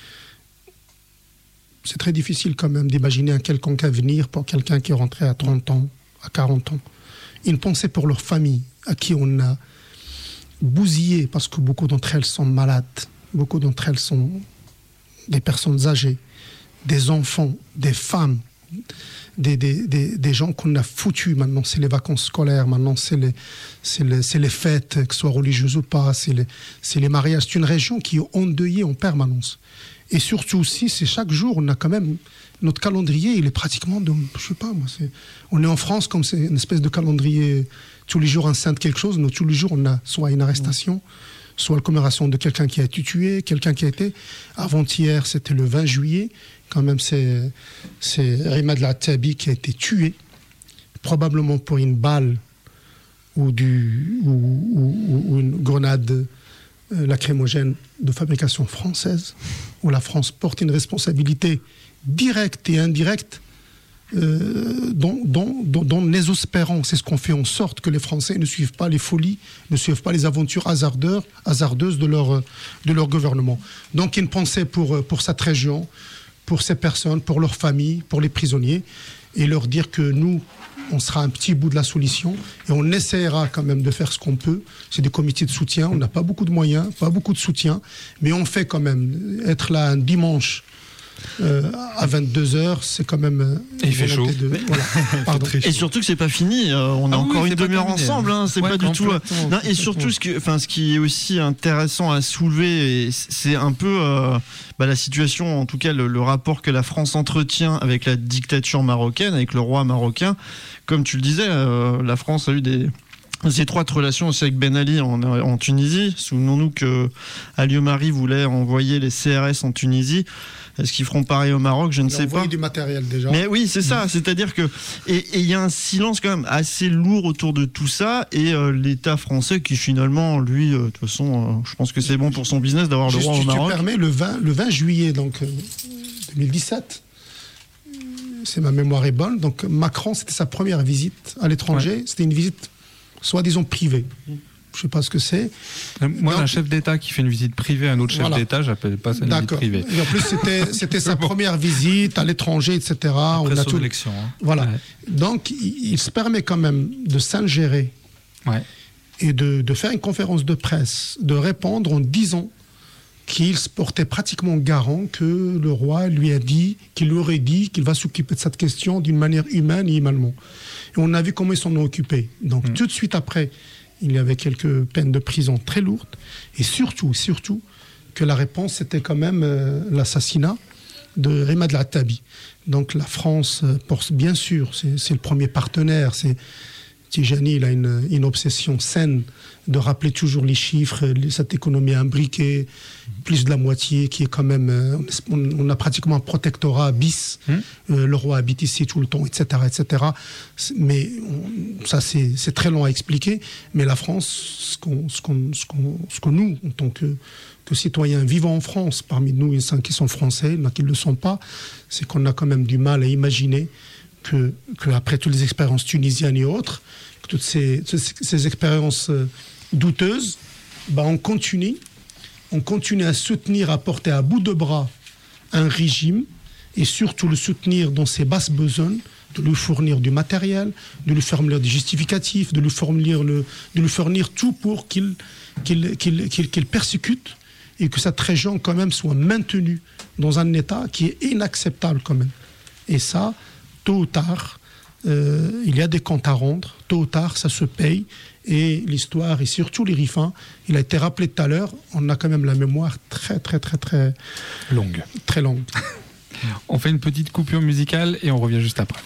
c'est très difficile quand même d'imaginer un quelconque avenir pour quelqu'un qui est rentré à trente ans, à quarante ans. Une pensée pour leur famille, à qui on a bousillé, parce que beaucoup d'entre elles sont malades, beaucoup d'entre elles sont des personnes âgées, des enfants, des femmes, des, des, des, des gens qu'on a foutus. Maintenant, c'est les vacances scolaires, maintenant, c'est les, c'est les, c'est les fêtes, que ce soit religieuses ou pas, c'est les, c'est les mariages. C'est une région qui est endeuillée en permanence. Et surtout aussi, c'est chaque jour, on a quand même... Notre calendrier, il est pratiquement de... Je sais pas, moi, c'est... On est en France, comme c'est une espèce de calendrier, tous les jours un saint de quelque chose, nous, tous les jours, on a soit une arrestation, soit la commémoration de quelqu'un qui a été tué, quelqu'un qui a été... Avant-hier, c'était le vingt juillet, quand même, c'est, c'est Rima de la Tabi qui a été tué, probablement pour une balle ou, du, ou, ou, ou une grenade euh, lacrymogène de fabrication française, où la France porte une responsabilité directe et indirecte euh, dont, dont, dont, dont nous espérons. C'est ce qu'on fait en sorte que les Français ne suivent pas les folies, ne suivent pas les aventures hasardeuses, hasardeuses de, leur, de leur gouvernement. Donc une pensée pour, pour cette région, pour ces personnes, pour leurs familles, pour les prisonniers, et leur dire que nous, on sera un petit bout de la solution, et on essaiera quand même de faire ce qu'on peut. C'est des comités de soutien, on n'a pas beaucoup de moyens, pas beaucoup de soutien, mais on fait quand même. Être là un dimanche euh, à vingt-deux heures, c'est quand même... Euh, et il fait chaud. De, voilà, pardon. Et surtout que c'est pas fini, euh, on a ah encore oui, une demi-heure ensemble, hein, c'est ouais, pas du tout. Euh, non, et surtout, ce, que, enfin, ce qui est aussi intéressant à soulever, et c'est un peu euh, bah, la situation, en tout cas le, le rapport que la France entretient avec la dictature marocaine, avec le roi marocain. Comme tu le disais, euh, la France a eu des étroites relations aussi avec Ben Ali en, en Tunisie. Souvenons-nous que Aliomari voulait envoyer les C R S en Tunisie. Est-ce qu'ils feront pareil au Maroc? Je ne sais pas. Du matériel déjà. Mais oui, c'est ça. C'est-à-dire que et il y a un silence quand même assez lourd autour de tout ça, et euh, l'État français qui finalement, lui, de euh, toute façon, euh, je pense que c'est bon pour son business d'avoir le Juste, roi au tu Maroc. Tu permets, le vingt, le vingt juillet donc euh, deux mille dix-sept. C'est ma mémoire est bonne. Donc Macron, c'était sa première visite à l'étranger. Ouais. C'était une visite, soi-disant privée. Je ne sais pas ce que c'est. Moi, donc, un chef d'État qui fait une visite privée à un autre chef voilà. d'État, j'appelle pas ça une D'accord. visite privée. Et en plus, c'était, c'était sa bon. première visite à l'étranger, et cetera. Après on a son tout... élection. Hein. Voilà. Ouais. Donc, il, il se permet quand même de s'ingérer ouais. et de, de faire une conférence de presse, de répondre en disant qu'il se portait pratiquement garant que le roi lui a dit, qu'il lui aurait dit qu'il va s'occuper de cette question d'une manière humaine et humanement. Et on a vu comment ils s'en ont occupés. Donc, mmh. tout de suite après, il y avait quelques peines de prison très lourdes. Et surtout, surtout, que la réponse, c'était quand même euh, l'assassinat de Rima de la Tabi. Donc, la France, euh, pour, bien sûr, c'est, c'est le premier partenaire. C'est, Tijani, il a une, une obsession saine de rappeler toujours les chiffres, cette économie imbriquée, plus de la moitié, qui est quand même... On, on a pratiquement un protectorat bis. Mmh. Euh, le roi habite ici tout le temps, et cetera, et cetera. Mais on, ça, c'est, c'est très long à expliquer. Mais la France, ce, qu'on, ce, qu'on, ce, qu'on, ce que nous, en tant que, que citoyens vivant en France, parmi nous, il y en a qui sont français, il y en a qui ne le sont pas, c'est qu'on a quand même du mal à imaginer que, que après toutes les expériences tunisiennes et autres, que toutes ces, toutes ces expériences douteuse, bah on continue, on continue à soutenir, à porter à bout de bras un régime et surtout le soutenir dans ses basses besognes, de lui fournir du matériel, de lui fournir des justificatifs, de lui fournir, le, de lui fournir tout pour qu'il, qu'il, qu'il, qu'il, qu'il persécute et que cette région quand même soit maintenue dans un état qui est inacceptable quand même. Et ça, tôt ou tard, euh, il y a des comptes à rendre, tôt ou tard ça se paye. Et l'histoire, et surtout les Rifins, il a été rappelé tout à l'heure, on a quand même la mémoire très très très très longue. Très longue. On fait une petite coupure musicale et on revient juste après.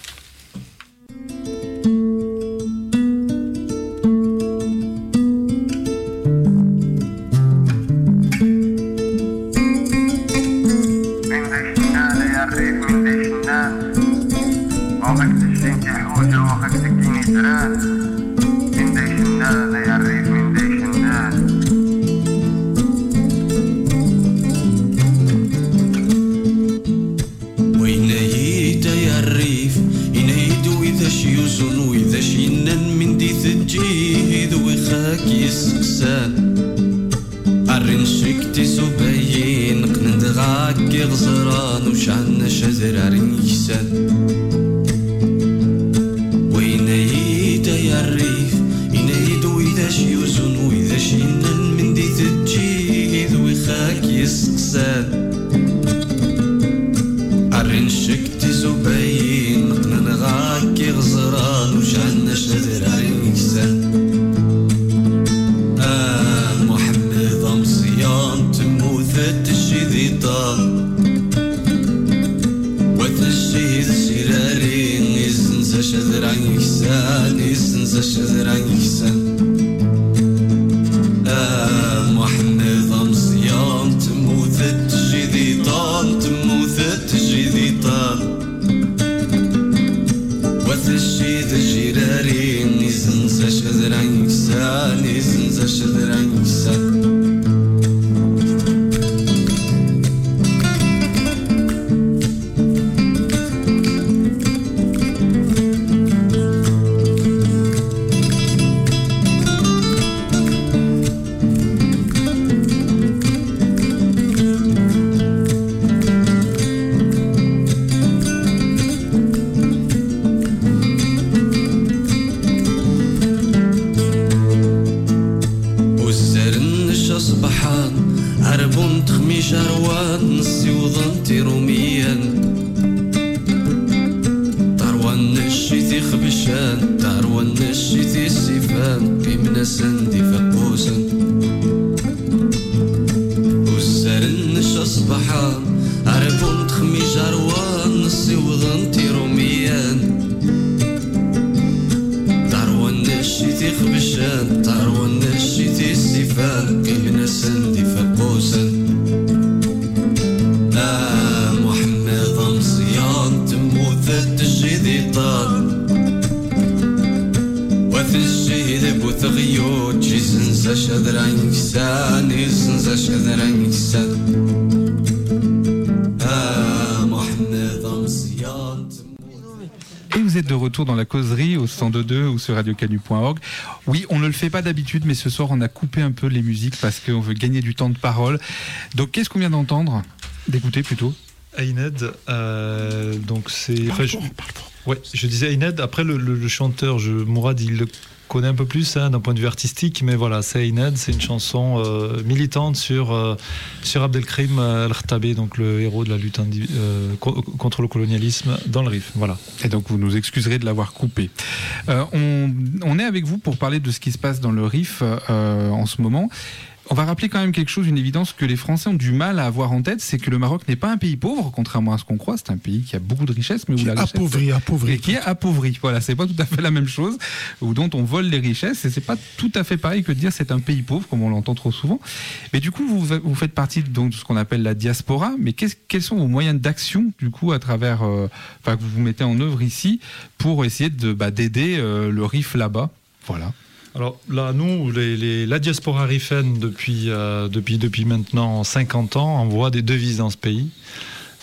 Et vous êtes de retour dans la causerie au cent deux point deux ou sur radio canu point org. Oui, on ne le fait pas d'habitude, mais ce soir on a coupé un peu les musiques parce qu'on veut gagner du temps de parole. Donc qu'est-ce qu'on vient d'entendre ? D'écouter plutôt ? Eined, euh, donc c'est. Enfin, je, ouais, je disais Eined. Après le, le, le chanteur, je, Mourad, il le connaît un peu plus hein, d'un point de vue artistique, mais voilà, c'est Eined, c'est une chanson euh, militante sur euh, sur Abdelkrim Al-Khattabi, donc le héros de la lutte indi- euh, co- contre le colonialisme dans le Rif. Voilà. Et donc vous nous excuserez de l'avoir coupé. Euh, on, on est avec vous pour parler de ce qui se passe dans le Rif euh, en ce moment. On va rappeler quand même quelque chose, une évidence que les Français ont du mal à avoir en tête, c'est que le Maroc n'est pas un pays pauvre, contrairement à ce qu'on croit. C'est un pays qui a beaucoup de richesses, mais où qui la est richesse appauvri, appauvri. et qui est appauvri. Voilà, c'est pas tout à fait la même chose, ou dont on vole les richesses, et c'est pas tout à fait pareil que de dire c'est un pays pauvre, comme on l'entend trop souvent. Mais du coup, vous, vous faites partie donc, de ce qu'on appelle la diaspora. Mais quels sont vos moyens d'action, du coup, à travers, euh, enfin, que vous mettez en œuvre ici, pour essayer de bah, d'aider euh, le Rif là-bas. Voilà. Alors là, nous, les, les, la diaspora rifaine, depuis, euh, depuis, depuis maintenant cinquante ans, envoie des devises dans ce pays.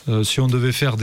Euh, si on devait faire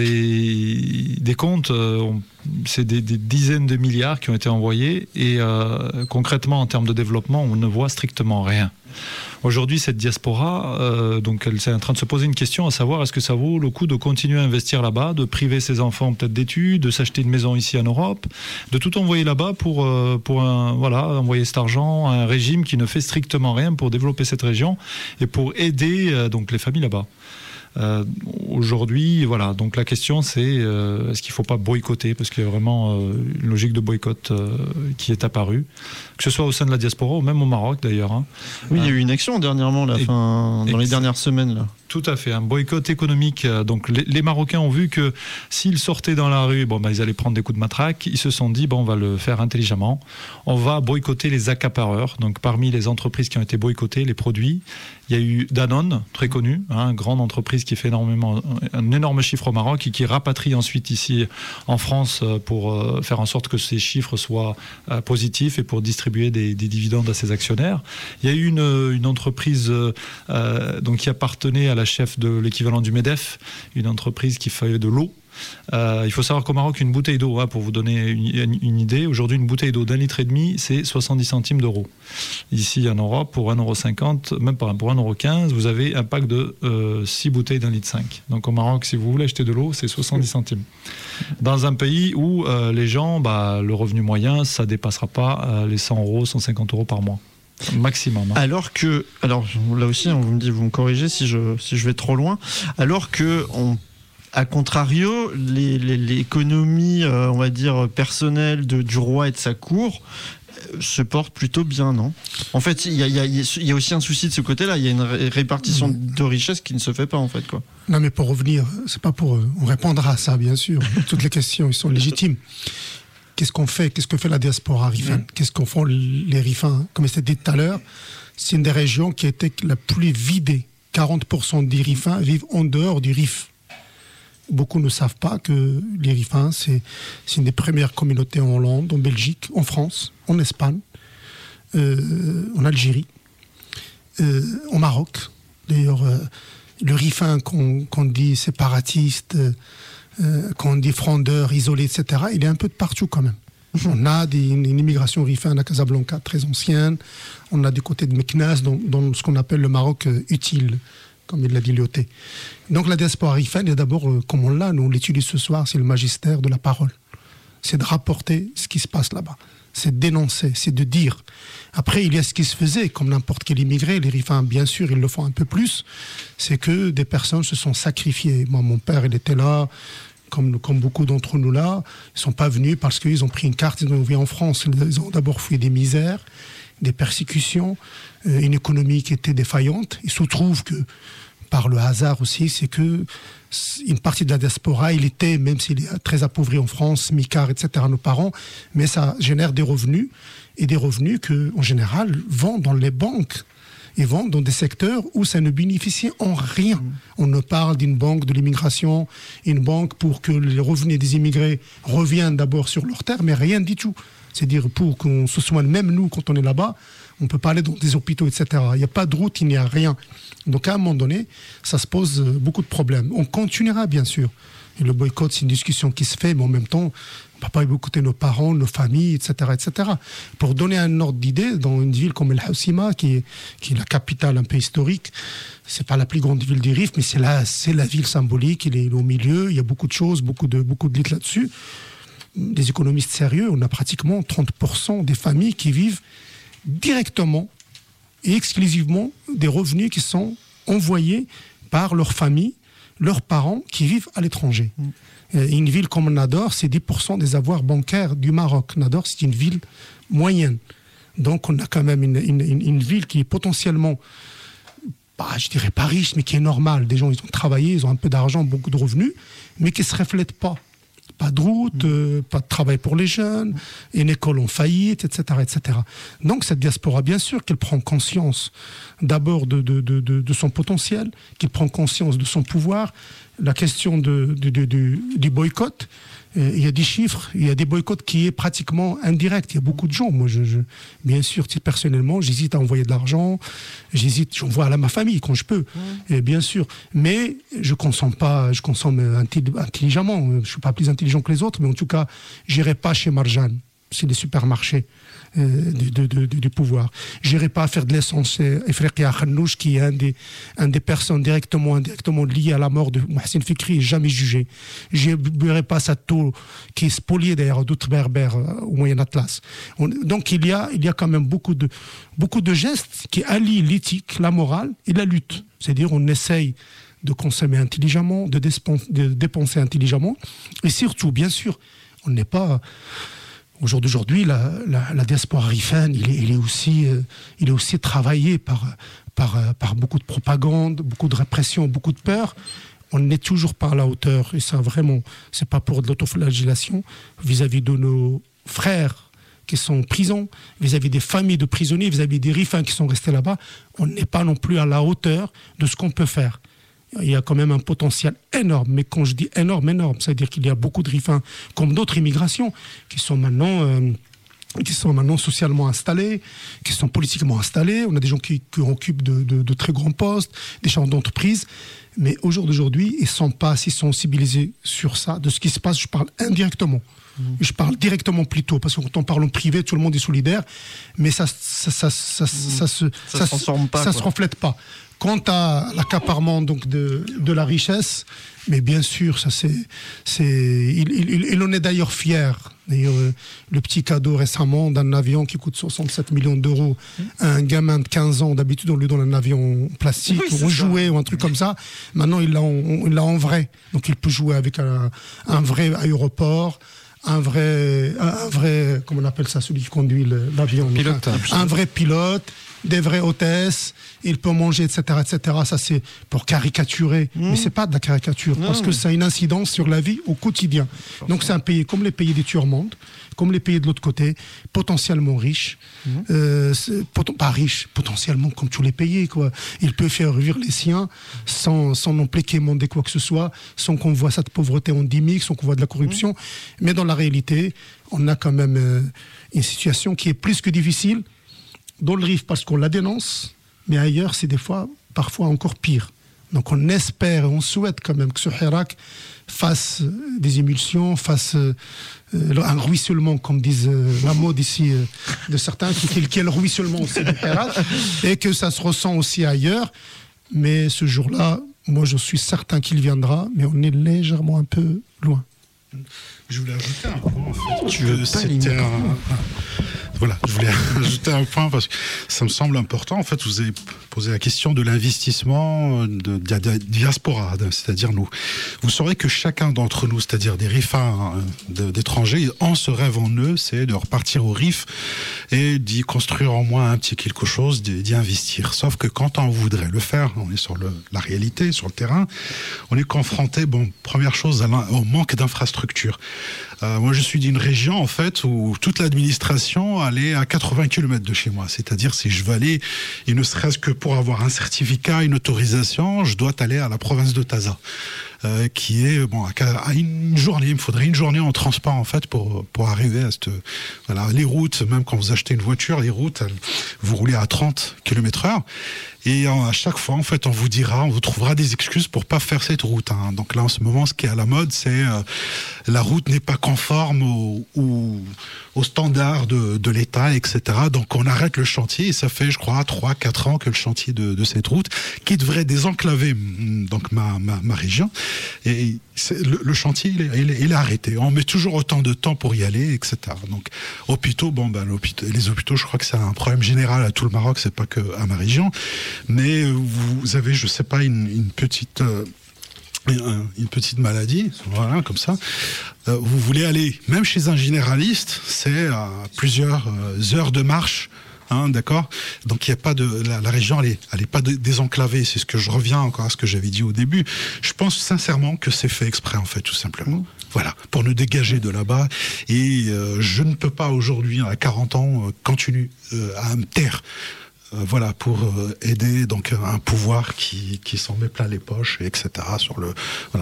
des, des comptes, euh, on, c'est des, des dizaines de milliards qui ont été envoyés et euh, concrètement en termes de développement, on ne voit strictement rien. Aujourd'hui, cette diaspora, euh, donc elle est en train de se poser une question, à savoir est-ce que ça vaut le coup de continuer à investir là-bas, de priver ses enfants peut-être d'études, de s'acheter une maison ici en Europe, de tout envoyer là-bas pour, euh, pour un, voilà, envoyer cet argent à un régime qui ne fait strictement rien pour développer cette région et pour aider euh, donc les familles là-bas. Euh, aujourd'hui, voilà. Donc la question, c'est euh, est-ce qu'il ne faut pas boycotter, parce qu'il y a vraiment euh, une logique de boycott euh, qui est apparue, que ce soit au sein de la diaspora ou même au Maroc d'ailleurs. Hein. Oui, il y a eu une action dernièrement, là, Et, fin, dans et, les dernières semaines là. Tout à fait, un boycott économique. Donc les, les Marocains ont vu que s'ils sortaient dans la rue, bon, bah, ils allaient prendre des coups de matraque. Ils se sont dit, bon, on va le faire intelligemment. On va boycotter les accapareurs. Donc parmi les entreprises qui ont été boycottées, les produits, il y a eu Danone, très connu, hein, grande entreprise qui fait énormément, un énorme chiffre au Maroc et qui rapatrie ensuite ici en France pour faire en sorte que ces chiffres soient positifs et pour distribuer des, des dividendes à ses actionnaires. Il y a eu une, une entreprise euh, donc, qui appartenait à la chef de l'équivalent du MEDEF, une entreprise qui fait de l'eau. Euh, il faut savoir qu'au Maroc, une bouteille d'eau, hein, pour vous donner une, une idée, aujourd'hui une bouteille d'eau d'un litre et demi, c'est soixante-dix centimes d'euros. Ici en Europe, pour un euro cinquante, même pas, pour un euro quinze, vous avez un pack de euh, six bouteilles d'un litre cinq. Donc au Maroc, si vous voulez acheter de l'eau, c'est soixante-dix centimes. Dans un pays où euh, les gens, bah, le revenu moyen, ça ne dépassera pas euh, les cent euros, cent cinquante euros par mois. Maximum. Hein. Alors que, alors là aussi, vous me dites, vous me corrigez si je, si je vais trop loin, alors que on A contrario, les, les, l'économie, euh, on va dire, personnelle de, du roi et de sa cour euh, se porte plutôt bien, non ? En fait, il y a, y, a, y a aussi un souci de ce côté-là. Il y a une ré- répartition de richesse qui ne se fait pas, en fait, quoi. Non, mais pour revenir, c'est pas pour... On répondra à ça, bien sûr. Toutes les questions, ils sont légitimes. Qu'est-ce qu'on fait ? Qu'est-ce que fait la diaspora rifane ? Qu'est-ce qu'on font les rifans ? Comme c'était dit tout à l'heure, c'est une des régions qui a été la plus vidée. quarante pour cent des rifans vivent en dehors du Rif. Beaucoup ne savent pas que les rifans, c'est, c'est une des premières communautés en Hollande, en Belgique, en France, en Espagne, euh, en Algérie, euh, au Maroc. D'ailleurs, euh, le rifan qu'on, qu'on dit séparatiste, euh, qu'on dit frondeur, isolé, et cetera, il est un peu de partout quand même. On a des, une, une immigration rifane à Casablanca très ancienne. On a du côté de Meknès, dans, dans ce qu'on appelle le Maroc euh, utile, comme il l'a dit Lyoté. Donc la diaspora rifane, d'abord, euh, comme on l'a, nous on l'étudie ce soir, c'est le magistère de la parole. C'est de rapporter ce qui se passe là-bas. C'est de dénoncer, c'est de dire. Après, il y a ce qui se faisait, comme n'importe quel immigré. Les rifans, bien sûr, ils le font un peu plus. C'est que des personnes se sont sacrifiées. Moi, mon père, il était là. Comme, comme beaucoup d'entre nous là, ils ne sont pas venus parce qu'ils ont pris une carte, ils ont vu en France, ils ont d'abord fui des misères, des persécutions, euh, une économie qui était défaillante. Il se trouve que, par le hasard aussi, c'est que une partie de la diaspora, il était, même s'il est très appauvri en France, Micard, et cetera, nos parents, mais ça génère des revenus, et des revenus que, en général, vont dans les banques. Ils vont dans des secteurs où ça ne bénéficie en rien. Mmh. On ne parle d'une banque de l'immigration, une banque pour que les revenus des immigrés reviennent d'abord sur leur terre, mais rien du tout. C'est-à-dire pour qu'on se soigne, même nous, quand on est là-bas, on ne peut pas aller dans des hôpitaux, et cetera. Il n'y a pas de route, il n'y a rien. Donc à un moment donné, ça se pose beaucoup de problèmes. On continuera, bien sûr. Et le boycott, c'est une discussion qui se fait, mais en même temps, on ne peut pas écouter nos parents, nos familles, et cetera, et cetera. Pour donner un ordre d'idée, dans une ville comme El Hoceima, qui est, qui est la capitale un peu historique, c'est pas la plus grande ville du Rif, mais c'est la, c'est la ville symbolique, il est au milieu, il y a beaucoup de choses, beaucoup de, beaucoup de litres là-dessus. Des économistes sérieux, on a pratiquement trente pour cent des familles qui vivent directement et exclusivement des revenus qui sont envoyés par leur famille, leurs parents qui vivent à l'étranger. Mmh. Une ville comme Nador, c'est dix pour cent des avoirs bancaires du Maroc. Nador, c'est une ville moyenne. Donc, on a quand même une, une, une ville qui est potentiellement, bah, je dirais pas riche, mais qui est normale. Des gens, ils ont travaillé, ils ont un peu d'argent, beaucoup de revenus, mais qui ne se reflètent pas. Pas de route, mmh. euh, pas de travail pour les jeunes, une école en faillite, et cetera, et cetera. Donc cette diaspora, bien sûr qu'elle prend conscience d'abord de, de, de, de, de son potentiel, qu'elle prend conscience de son pouvoir. La question de, de, de, de, du boycott, Euh, il y a des chiffres, il y a des boycotts qui est pratiquement indirect. Il y a beaucoup de gens. Moi, je, je, bien sûr, personnellement, j'hésite à envoyer de l'argent. J'hésite, j'envoie à ma famille quand je peux, mmh. et bien sûr. Mais je consomme pas, je consomme intelligemment. Je suis pas plus intelligent que les autres, mais en tout cas, j'irai pas chez Marjan. C'est des supermarchés. Euh, du, du, du, du pouvoir. Je n'irai pas faire de l'essence Efrekia Khanouch, qui est un des, un des personnes directement, indirectement liées à la mort de Mohsen Fikri, jamais jugé. Je ne n'irai pas Sato, qui est spolié d'ailleurs d'autres berbères au Moyen Atlas. On, donc il y, a, il y a quand même beaucoup de, beaucoup de gestes qui allient l'éthique, la morale et la lutte. C'est-à-dire on essaye de consommer intelligemment, de, déspenser, de dépenser intelligemment, et surtout, bien sûr, on n'est pas... Au jour d'aujourd'hui, la, la, la diaspora rifane, il est, il est aussi, euh, il est aussi travaillé par, par, euh, par beaucoup de propagande, beaucoup de répression, beaucoup de peur. On n'est toujours pas à la hauteur, et ça vraiment, c'est pas pour de l'autoflagellation vis-à-vis de nos frères qui sont en prison, vis-à-vis des familles de prisonniers, vis-à-vis des rifans qui sont restés là-bas. On n'est pas non plus à la hauteur de ce qu'on peut faire. Il y a quand même un potentiel énorme, mais quand je dis énorme, énorme, c'est-à-dire qu'il y a beaucoup de rifins, comme d'autres immigrations, qui sont maintenant, euh, qui sont maintenant socialement installés, qui sont politiquement installés. On a des gens qui, qui occupent de, de, de très grands postes, des gens d'entreprise, mais au jour d'aujourd'hui, ils ne sont pas assez sensibilisés sur ça, de ce qui se passe. Je parle indirectement. Mmh. Je parle directement plutôt, parce que quand on parle en privé, tout le monde est solidaire, mais ça, ça, ça, ça, ça, ça, se, ça, ça, se, pas, ça se reflète pas. Quant à l'accaparement donc de, de la richesse, mais bien sûr, ça c'est, c'est, il, il, il en est d'ailleurs fier. D'ailleurs, euh, le petit cadeau récemment d'un avion qui coûte soixante-sept millions d'euros à un gamin de quinze ans, d'habitude on lui donne un avion plastique, oui, ou un jouet ou un truc comme ça. Maintenant il l'a en, il l'a en vrai, donc il peut jouer avec un, un vrai aéroport. Un vrai, un vrai, comment on appelle ça, celui qui conduit le, l'avion, pilote, un, un vrai pilote, des vraies hôtesses, il peut manger, et cetera, et cetera. Ça c'est pour caricaturer, mmh. mais c'est pas de la caricature, non, parce que ça a une incidence sur la vie au quotidien. Donc c'est un pays comme les pays du tiers-monde, comme les pays de l'autre côté, potentiellement riches, mmh. euh, pot- pas riches, potentiellement comme tous les pays, quoi. Il peut faire vivre les siens sans, sans non plus quémander quoi que ce soit, sans qu'on voit cette pauvreté endémique, sans qu'on voit de la corruption. Mmh. Mais dans la réalité, on a quand même euh, une situation qui est plus que difficile dans le Rif parce qu'on la dénonce, mais ailleurs c'est des fois, parfois encore pire. Donc on espère et on souhaite quand même que ce Hirak fasse des émulsions, fasse euh, un ruissellement, comme disent euh, la mode ici euh, de certains, qui, qui est le ruissellement aussi du Hirak, et que ça se ressent aussi ailleurs. Mais ce jour-là, moi je suis certain qu'il viendra, mais on est légèrement un peu loin. Je voulais ajouter un point, en fait. Tu veux c'était un, un, Voilà, je voulais ajouter un point parce que ça me semble important. En fait, vous avez posé la question de l'investissement de, de, de diaspora, c'est-à-dire nous. Vous saurez que chacun d'entre nous, c'est-à-dire des rifins d'étrangers, en ce rêve en eux, c'est de repartir au Rif et d'y construire en moins un petit quelque chose, d'y investir. Sauf que quand on voudrait le faire, on est sur le, la réalité, sur le terrain, on est confronté, bon, première chose, au manque d'infrastructures. Euh, moi, je suis d'une région, en fait, où toute l'administration allait à quatre-vingts kilomètres de chez moi. C'est-à-dire, si je veux aller, et ne serait-ce que pour avoir un certificat, une autorisation, je dois aller à la province de Taza. Euh, qui est bon à une journée, il me faudrait une journée en transport en fait pour pour arriver à cette voilà les routes, même quand vous achetez une voiture, les routes vous roulez à trente kilomètres heure et à chaque fois en fait on vous dira, on vous trouvera des excuses pour pas faire cette route. Hein. Donc là en ce moment ce qui est à la mode c'est euh, la route n'est pas conforme au, au, aux standards de, de l'État, et cetera. Donc on arrête le chantier et ça fait je crois trois quatre ans que le chantier de, de cette route qui devrait désenclaver donc ma ma, ma région. Et le, le chantier, il est, il, est, il est arrêté. On met toujours autant de temps pour y aller, et cetera. Donc, hôpitaux, bon, ben, l'hôpital, les hôpitaux, je crois que c'est un problème général à tout le Maroc, c'est pas que à ma région. Mais vous avez, je sais pas, une, une petite, euh, une petite maladie, voilà, comme ça. Euh, vous voulez aller, même chez un généraliste, c'est à plusieurs euh, heures de marche. Hein, d'accord. Donc il y a pas de la, la région, elle est, elle est pas de, désenclavée. C'est ce que je reviens encore à ce que j'avais dit au début. Je pense sincèrement que c'est fait exprès en fait, tout simplement. Voilà, pour nous dégager de là-bas. Et euh, je ne peux pas aujourd'hui à quarante ans euh, continuer euh, à me taire. Euh, voilà, pour euh, aider donc un pouvoir qui, qui s'en met plein les poches, et cetera. Sur le voilà.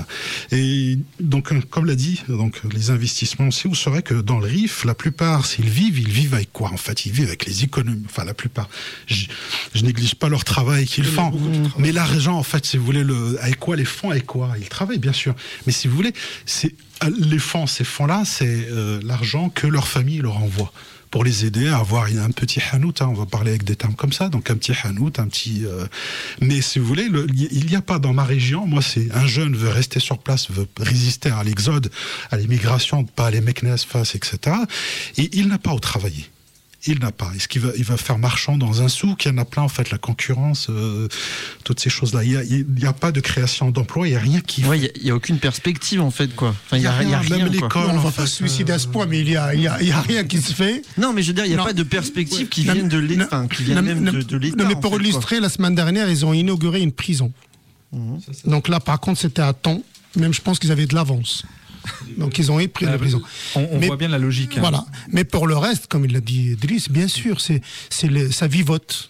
Et donc, euh, comme l'a dit, donc les investissements aussi, vous saurez que dans le R I F, la plupart, s'ils vivent, ils vivent avec quoi en fait? Ils vivent avec les économies. Enfin, la plupart. Je, je néglige pas leur travail qu'ils font, mais l'argent, en fait, si vous voulez, le, avec quoi les fonds, avec quoi ils travaillent, bien sûr. Mais si vous voulez, c'est les fonds, ces fonds-là, c'est euh, l'argent que leur famille leur envoie, pour les aider à avoir un petit hanout, hein, on va parler avec des termes comme ça, donc un petit hanout, un petit... Euh... Mais si vous voulez, le, il n'y a pas dans ma région, moi c'est un jeune veut rester sur place, veut résister à l'exode, à l'immigration, de pas aller Meknès face, et cetera. Et il n'a pas où travailler. Il n'a pas. Est-ce qu'il va, il va faire marchand dans un souk? Il y en a plein, en fait, la concurrence, euh, toutes ces choses-là. Il n'y a, a pas de création d'emploi, il n'y a rien qui... Ouais, il n'y a, a aucune perspective, en fait, quoi. Enfin, il n'y a, a rien, rien, même l'école, on ne va fait, pas se suicider à ce point, mais il n'y a, il y a, il y a rien qui se fait. Non, mais je veux dire, il n'y a non. pas de perspective qui viennent de l'État, enfin, qui viennent même de, de l'État. Non, mais pour fait, illustrer, quoi. La semaine dernière, ils ont inauguré une prison. Mmh. Ça, ça, Donc là, par contre, c'était à temps. Même, je pense qu'ils avaient de l'avance. Donc ils ont pris la prison. On, on mais, voit bien la logique. Hein. Voilà. Mais pour le reste, comme il l'a dit Idriss, bien sûr, c'est, c'est le, ça vivote.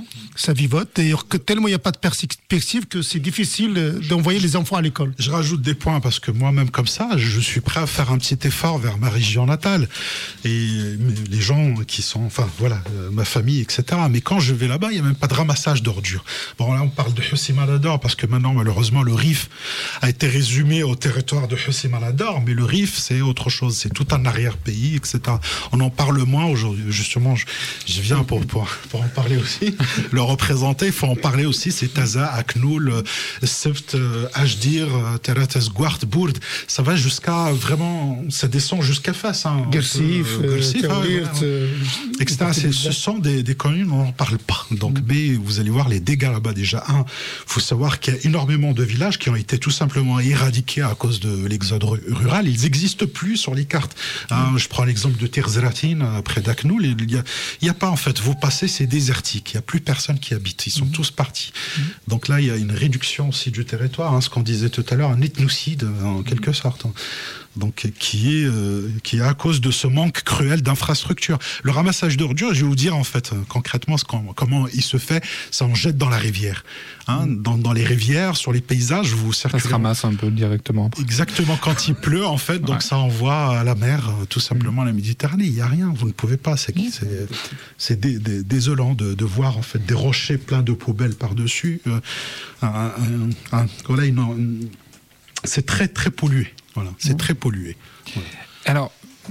Ça vivote. Et que tellement il n'y a pas de perspective que c'est difficile d'envoyer les enfants à l'école. Je rajoute des points parce que moi-même comme ça, je suis prêt à faire un petit effort vers ma région natale. Et les gens qui sont, enfin voilà, ma famille, et cetera. Mais quand je vais là-bas, il n'y a même pas de ramassage d'ordures. Bon là, on parle de Hussi Malador parce que maintenant, malheureusement, le R I F a été résumé au territoire de Hussi Malador. Mais le R I F, c'est autre chose. C'est tout un arrière-pays, et cetera. On en parle moins aujourd'hui. Justement, je, je viens pour, pour, pour en parler aussi. Le représenter, il faut en parler aussi, c'est Taza, Aknoul, Sept, Ajdir, Teretes, Guart, Bourd. Ça va jusqu'à vraiment, ça descend jusqu'à Fès. Hein, Gersif, euh, Gersif, euh, ouais, euh, et cetera. C'est, ce sont des, des communes, on n'en parle pas. Donc, mm. mais vous allez voir les dégâts là-bas déjà. Un, il faut savoir qu'il y a énormément de villages qui ont été tout simplement éradiqués à cause de l'exode rural. Ils n'existent plus sur les cartes. Mm. Hein, je prends l'exemple de Tirzeratin, près d'Aknoul. Il n'y a, il y a pas, en fait, vous passez, c'est désertique. Il n'y a plus personne qui habite. Ils sont mmh. tous partis. Mmh. Donc là, il y a une réduction aussi du territoire, hein, ce qu'on disait tout à l'heure, un ethnocide en quelque sorte. Hein. Donc, qui est, euh, qui est à cause de ce manque cruel d'infrastructures. Le ramassage d'ordures, je vais vous dire en fait concrètement ce comment il se fait, ça en jette dans la rivière. Hein, mmh. dans, dans les rivières, sur les paysages, vous circulez. Ça se ramasse un peu directement. Exactement, quand il pleut en fait, donc ouais. ça envoie à la mer, tout simplement à la Méditerranée. Il n'y a rien, vous ne pouvez pas. C'est, mmh. c'est, c'est dé, dé, désolant de, de voir en fait des rochers pleins de poubelles par-dessus. Euh, un, un, un, voilà, une, une, c'est très très pollué. Voilà, c'est mmh. très pollué. Voilà. Alors,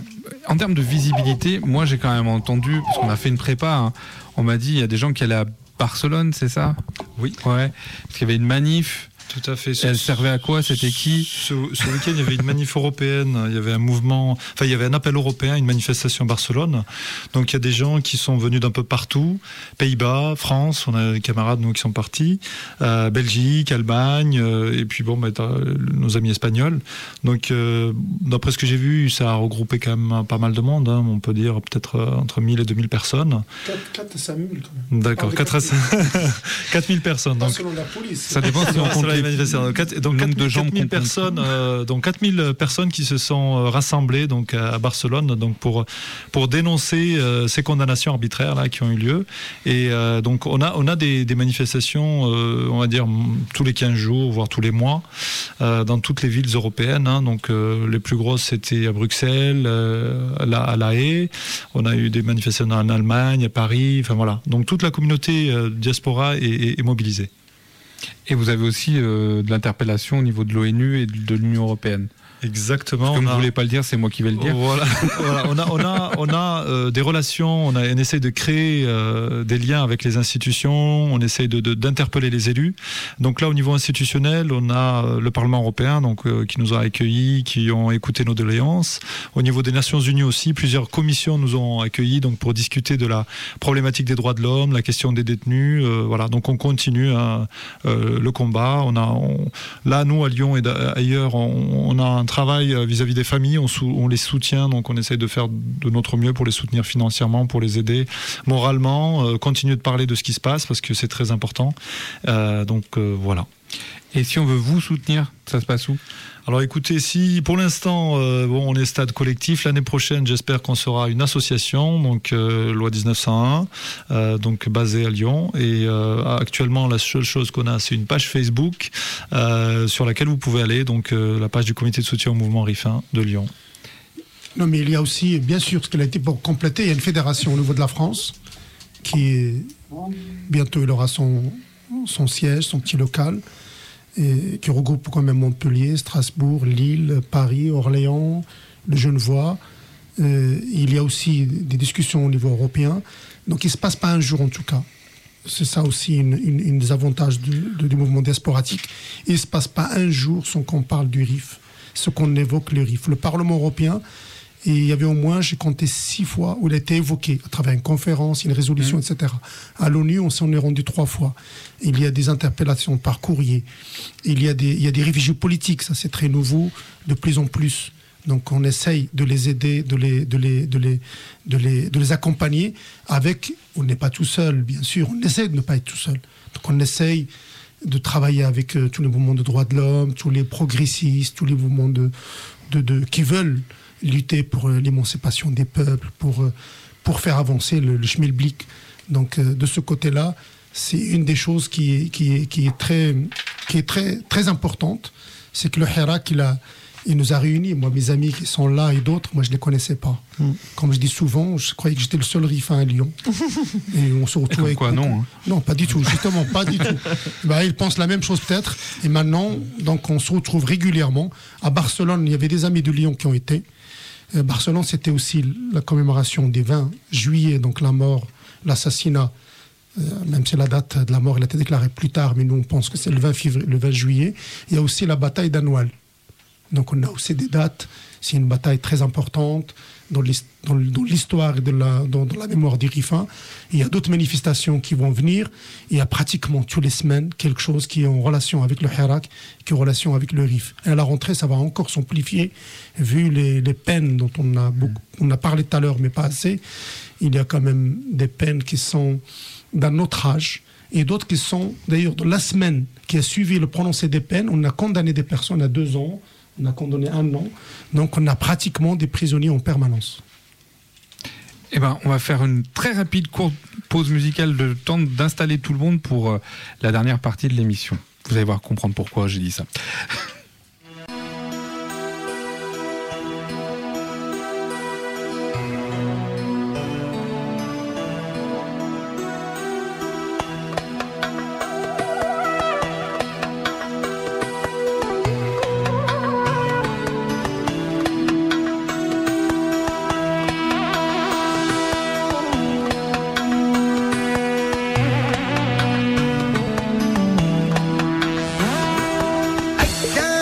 en termes de visibilité, moi j'ai quand même entendu, parce qu'on a fait une prépa, hein, on m'a dit il y a des gens qui allaient à Barcelone, c'est ça? Oui. Ouais. Parce qu'il y avait une manif. Tout à fait. Et elle servait à quoi? C'était qui? Ce, ce week-end, il y avait une manif européenne, il y avait un mouvement, enfin, il y avait un appel européen, une manifestation à Barcelone. Donc, il y a des gens qui sont venus d'un peu partout. Pays-Bas, France, on a des camarades, nous, qui sont partis. Euh, Belgique, Allemagne, euh, et puis, bon, bah, nos amis espagnols. Donc, euh, d'après ce que j'ai vu, ça a regroupé quand même pas mal de monde, hein, on peut dire peut-être euh, entre mille et deux mille personnes. quatre à cinq mille, quand même. D'accord, quatre à cinq quatre mille personnes. Donc, selon la police. Ça dépend si on compte les donc quatre mille personnes, euh, donc quatre mille personnes qui se sont rassemblées donc à Barcelone donc pour pour dénoncer euh, ces condamnations arbitraires là qui ont eu lieu. Et euh, donc on a on a des, des manifestations, euh, on va dire tous les quinze jours voire tous les mois euh, dans toutes les villes européennes. Hein, donc euh, les plus grosses c'était à Bruxelles, euh, à, la, à La Haye. On a eu des manifestations en Allemagne, à Paris. Enfin voilà. Donc toute la communauté euh, diaspora est, est, est mobilisée. Et vous avez aussi euh, de l'interpellation au niveau de l'ONU et de l'Union européenne. Exactement. Comme vous a... ne voulez pas le dire, c'est moi qui vais le dire. Voilà. voilà. On a, on a, on a euh, des relations. On, a, on essaie de créer euh, des liens avec les institutions. On essaie de, de, d'interpeller les élus. Donc là, au niveau institutionnel, on a euh, le Parlement européen, donc euh, qui nous a accueillis, qui ont écouté nos doléances. Au niveau des Nations Unies aussi, plusieurs commissions nous ont accueillis, donc pour discuter de la problématique des droits de l'homme, la question des détenus. Euh, voilà. Donc on continue hein, euh, le combat. On a, on, là, nous à Lyon et ailleurs, on, on a un travail vis-à-vis des familles, on, sou, on les soutient, donc on essaye de faire de notre mieux pour les soutenir financièrement, pour les aider moralement, euh, continuer de parler de ce qui se passe parce que c'est très important. Euh, donc euh, voilà. Et si on veut vous soutenir, ça se passe où ? Alors écoutez, si pour l'instant euh, bon, on est stade collectif, l'année prochaine j'espère qu'on sera une association, donc euh, loi dix-neuf cent un, euh, donc basée à Lyon. Et euh, actuellement la seule chose qu'on a, c'est une page Facebook euh, sur laquelle vous pouvez aller, donc euh, la page du comité de soutien au mouvement Rifin de Lyon. Non, mais il y a aussi, bien sûr, ce qu'elle a été pour compléter, il y a une fédération au niveau de la France qui est, bientôt il aura son, son siège, son petit local, et qui regroupe quand même Montpellier, Strasbourg, Lille, Paris, Orléans, le Genevois. Euh, il y a aussi des discussions au niveau européen. Donc il ne se passe pas un jour en tout cas. C'est ça aussi une, une, une des avantages du, du, du mouvement diasporatique. Il ne se passe pas un jour sans qu'on parle du R I F, ce qu'on évoque le R I F. Le Parlement européen, et il y avait au moins, j'ai compté six fois où il a été évoqué à travers une conférence, une résolution, mmh. et cetera. À l'ONU, on s'en est rendu trois fois. Il y a des interpellations par courrier. Il y a des, il y a des réfugiés politiques, ça c'est très nouveau, de plus en plus. Donc on essaye de les aider, de les, de les, de les, de les, de les accompagner avec, on n'est pas tout seul, bien sûr, on essaie de ne pas être tout seul. Donc on essaye de travailler avec euh, tous les mouvements de droits de l'homme, tous les progressistes, tous les mouvements de, de, de, qui veulent lutter pour euh, l'émancipation des peuples, pour, euh, pour faire avancer le, le schmilblick. Donc euh, de ce côté-là, c'est une des choses qui est, qui est, qui est, très, qui est très, très importante, c'est que le Hirak, il, a, il nous a réunis, moi, mes amis qui sont là et d'autres, moi je ne les connaissais pas. Mm. Comme je dis souvent, je croyais que j'étais le seul Rifin à Lyon. Et on se retrouve avec... quoi, non hein. Non, pas du tout, justement, pas du tout. Bah, ils pensent la même chose peut-être. Et maintenant, donc, on se retrouve régulièrement. À Barcelone, il y avait des amis de Lyon qui ont été. Barcelone, c'était aussi la commémoration des vingt juillet, donc la mort, l'assassinat, euh, même si la date de la mort elle a été déclarée plus tard, mais nous on pense que c'est le vingt février, le vingt juillet. Il y a aussi la bataille d'Anoual. Donc on a aussi des dates, c'est une bataille très importante dans l'histoire et de la, dans, dans la mémoire des Rifins. Il y a d'autres manifestations qui vont venir. Il y a pratiquement toutes les semaines quelque chose qui est en relation avec le Hirak, qui est en relation avec le R I F. Et à la rentrée, ça va encore s'amplifier, vu les, les peines dont on a, beaucoup, on a parlé tout à l'heure, mais pas assez. Il y a quand même des peines qui sont d'un autre âge, et d'autres qui sont, d'ailleurs, dans la semaine qui a suivi le prononcé des peines, on a condamné des personnes à deux ans, on a condamné un an, donc on a pratiquement des prisonniers en permanence. Eh ben, on va faire une très rapide courte pause musicale, de temps d'installer tout le monde pour euh, la dernière partie de l'émission. Vous allez voir comprendre pourquoi j'ai dit ça. down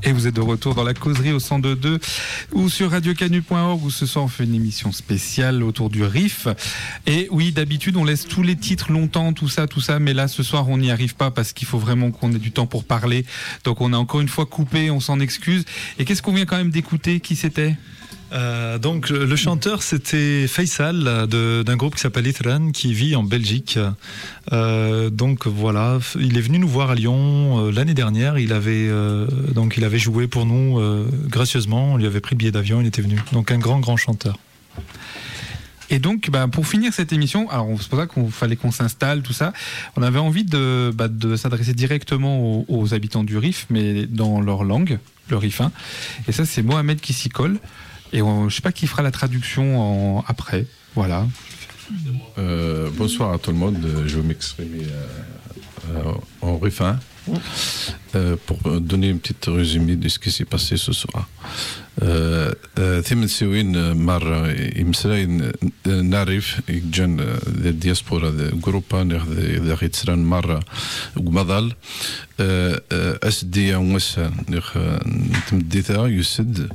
Et vous êtes de retour dans la causerie au cent deux point deux ou sur radio canu point org où ce soir on fait une émission spéciale autour du riff. Et oui, d'habitude on laisse tous les titres longtemps, tout ça, tout ça, mais là ce soir on n'y arrive pas parce qu'il faut vraiment qu'on ait du temps pour parler. Donc on a encore une fois coupé, on s'en excuse. Et qu'est-ce qu'on vient quand même d'écouter? Qui c'était? Euh, donc le chanteur c'était Faisal de, d'un groupe qui s'appelle Ithran qui vit en Belgique. Euh, donc voilà, il est venu nous voir à Lyon euh, l'année dernière. Il avait euh, donc il avait joué pour nous euh, gracieusement. On lui avait pris le billet d'avion. Il était venu. Donc un grand grand chanteur. Et donc, bah, pour finir cette émission, alors c'est pour ça qu'il fallait qu'on s'installe, tout ça. On avait envie de, bah, de s'adresser directement aux, aux habitants du Rif, mais dans leur langue, le rifin. Et ça, c'est Mohamed qui s'y colle. Et on, je ne sais pas qui fera la traduction en, après. Voilà. Euh, bonsoir à tout le monde. Je vais m'exprimer euh, euh, en rifin euh, pour donner une petite résumé de ce qui s'est passé ce soir. ثمان سنين مرة يمسلاين نعرف جن الدياسبورا جروبا ناخذ يتسران مرة ومظل أسدية ومسا نخ تمديثا يسد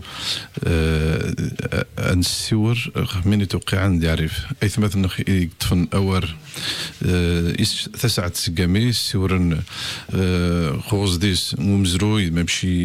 أنسور من يتوقع عندي عارف أي ثمث نخ يكتفن أور تسعة سجامي سورن خوز ديس ومزروي ممشي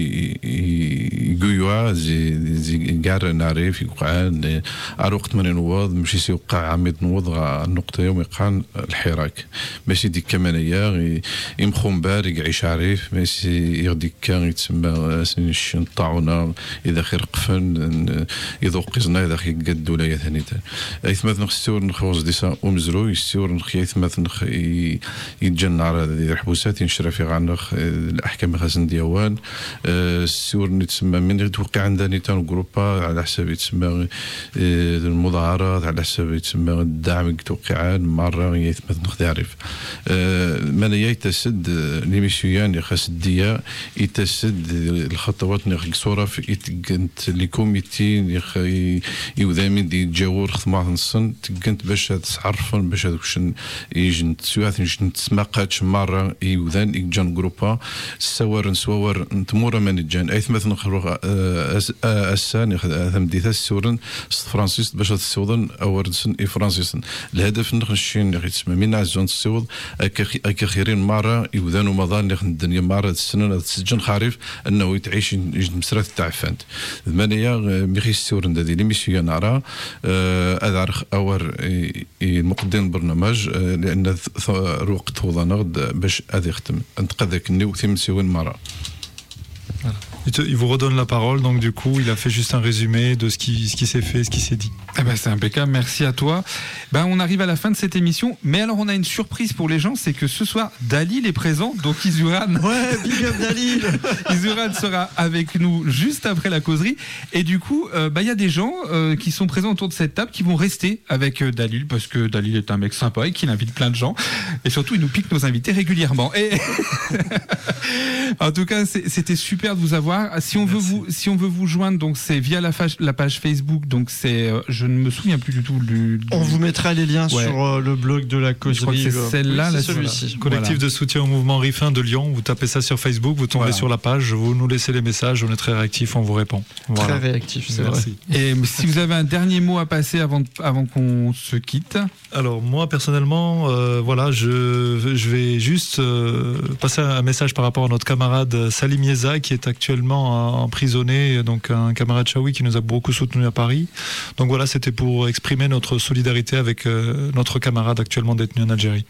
يقويوا زي زي قار نعرف يوقعان أروقت من الوض مشي سيوقع عميد نوض النقطة يوم يقعان الحراك ماشي ديك كمانية يمخون بار يعيش عارف ماشي يغديك كان يتسمى سنين الطاعونة إذا خير قفن يذوق قزنا إذا خير قد ولاية ثانية أيثمث نخ السور نخوز ديسا ومزرو يسور نخ يثمث نخ يتجنع على الحبوسات ينشرى في غانخ الأحكام خزن ديوان السور نتسمى من يتوقع عندنا تان جروبا على حساب يتسمى المظاهرات على حساب يتسمى الدعم يتوقعان مرة يثمث نخ يعرف من يتسد لميسيان يخس الديا يتسد الخطوات نخ صورة في يتجنت لكوميتي يخ يوذامين دي جاور خدمة نصن تجنت باش تعرفن باش هذوكش يجن تسوات يجن تسمقاتش مرة يوذان يجن جروبا سوار سوار تمورا من الجان أيثمث نخ السان ثم ديث السورن فرانسيس باش تسودن اوردسن اي فرانسيسن الهدف نخشين اللي تسمى من عزون السود اكخيرين مره يوذانوا مضان اللي الدنيا مره السنه تسجن خريف انه يتعيش يجد مسرات تعفنت ثمانيه ميخي السورن هذه ليميسيون نرى اذار اور المقدم البرنامج لان الوقت هو نغد باش هذا يختم انتقذك النيو ثم سوين مره. Il, te, il vous redonne la parole, donc du coup, il a fait juste un résumé de ce qui, ce qui s'est fait, ce qui s'est dit. Eh ben, c'est impeccable, merci à toi. Ben, on arrive à la fin de cette émission, mais alors on a une surprise pour les gens, c'est que ce soir, Dalil est présent, donc Izuran. Ouais, big up Dalil. Izuran sera avec nous juste après la causerie, et du coup, il euh, ben, y a des gens euh, qui sont présents autour de cette table qui vont rester avec euh, Dalil, parce que Dalil est un mec sympa et qu'il invite plein de gens, et surtout, il nous pique nos invités régulièrement. Et en tout cas, c'est, c'était super de vous avoir. Si on Merci. veut vous, si on veut vous joindre, donc c'est via la, fa- la page Facebook. Donc c'est, euh, je ne me souviens plus du tout du. du... On vous mettra les liens ouais. sur euh, le blog de la causerie. Je crois que c'est celle-là, oui, là, c'est celui-ci. Collectif voilà. de soutien au mouvement Rifin de Lyon. Vous tapez ça sur Facebook, vous tombez voilà. sur la page, vous nous laissez les messages, on est très réactifs, on vous répond. Voilà. Très réactif, c'est Merci. vrai. Et si vous avez un dernier mot à passer avant, avant qu'on se quitte. Alors moi personnellement, euh, voilà, je, je vais juste euh, passer un message par rapport à notre camarade Salim Yeza qui est actuellement emprisonné, donc un camarade Chaoui qui nous a beaucoup soutenu à Paris. Donc voilà, c'était pour exprimer notre solidarité avec euh, notre camarade actuellement détenu en Algérie.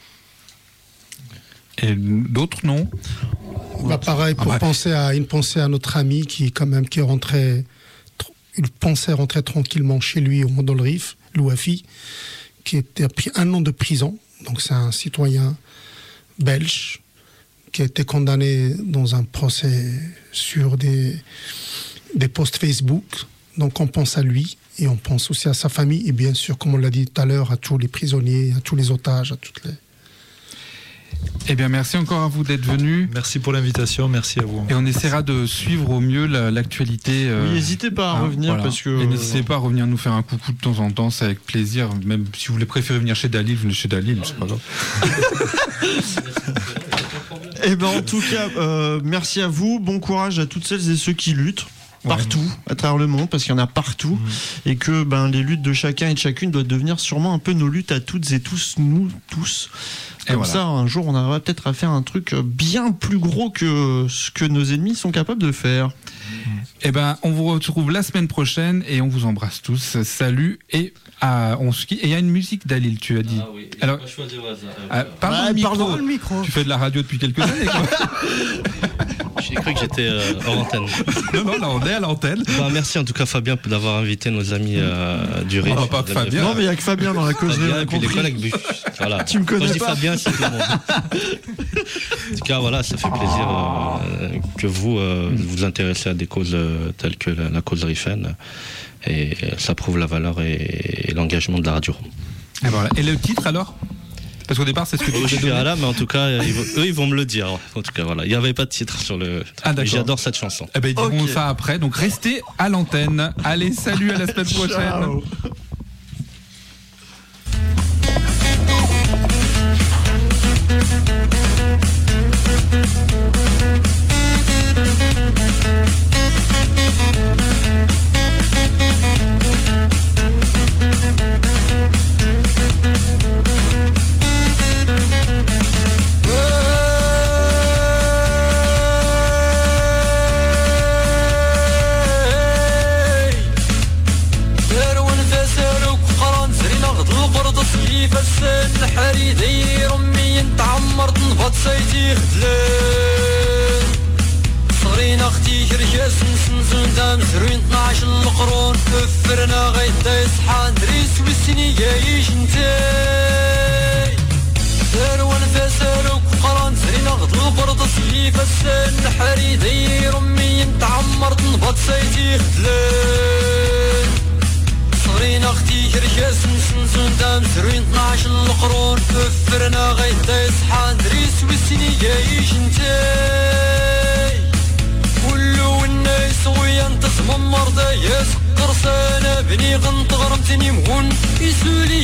Et d'autres non? Bah pareil, pour ah bah. penser à une pensée à notre ami qui quand même qui est rentré, il pensait rentrer tranquillement chez lui au dans le Rif, Louafi, qui a pris un an de prison. Donc c'est un citoyen belge qui a été condamné dans un procès sur des, des posts Facebook. Donc on pense à lui et on pense aussi à sa famille et bien sûr, comme on l'a dit tout à l'heure, à tous les prisonniers, à tous les otages, à toutes les... Eh bien, merci encore à vous d'être venus. Merci pour l'invitation, merci à vous. Et on essaiera de suivre au mieux la, l'actualité. Euh, oui, n'hésitez pas à hein, revenir voilà. parce que. Et n'hésitez pas à revenir nous faire un coucou de temps en temps, c'est avec plaisir. Même si vous voulez préférer venir chez Dalil, venez chez Dalil, c'est pas grave. Et ben en tout cas, euh, merci à vous. Bon courage à toutes celles et ceux qui luttent. Partout, ouais. à travers le monde, parce qu'il y en a partout, mmh. et que ben, les luttes de chacun et de chacune doivent devenir sûrement un peu nos luttes à toutes et tous, nous tous. Comme voilà. ça, un jour, on arrivera peut-être à faire un truc bien plus gros que ce que nos ennemis sont capables de faire. Eh ben, on vous retrouve la semaine prochaine et on vous embrasse tous. Salut et à, on se quitte. Et il y a une musique d'Alil, tu as dit. Ah oui, alors, pas choisi au hasard. Ah, parle bah, dans le micro. Dans le micro. Tu fais de la radio depuis quelques années, quoi. J'ai cru que j'étais euh, hors antenne. Non, non, là, on est à l'antenne. Bah, merci en tout cas, Fabien, d'avoir invité nos amis euh, du Riff. Oh, pas Fabien. Non, mais il n'y a que Fabien dans la causerie. Fabien, et puis les collègues. Voilà. Tu me connais Quand je dis pas. Fabien, c'est tout le monde. En tout cas, voilà, ça fait plaisir euh, que vous euh, vous intéressez à des causes euh, telles que la, la cause Riffen. Et ça prouve la valeur et, et l'engagement de la radio. Et, voilà. Et le titre alors ? Parce qu'au départ, c'est ce que tu oh, je suis là, mais en tout cas, ils, eux, ils vont me le dire. En tout cas, voilà, il n'y avait pas de titre sur le. Ah d'accord. J'adore cette chanson. Eh ben, ils diront okay. ça après. Donc, restez à l'antenne. Allez, salut, à la semaine prochaine. Ciao. الحريدي رمي تعمر تنبض سيتي خدلان صغرينا اختي كرجاس نسنزون دام زروين اثناش القرون كفرنا غيدا يصحان دريس والسني جايش نتاي دارو نفاسالو قران زرينا غد البرد صيف السن الحريدي رمي تعمر تنبض سيتي خدلان صغرينا اختي كرجاس نسنزون دام زروين اثناش القرون كفرنا غيدا يصحان دريس والسني جايش نتاي كلو الناس ويان تصمم مرضى يسكر سنة بني غنطغرمتني مهون يسولي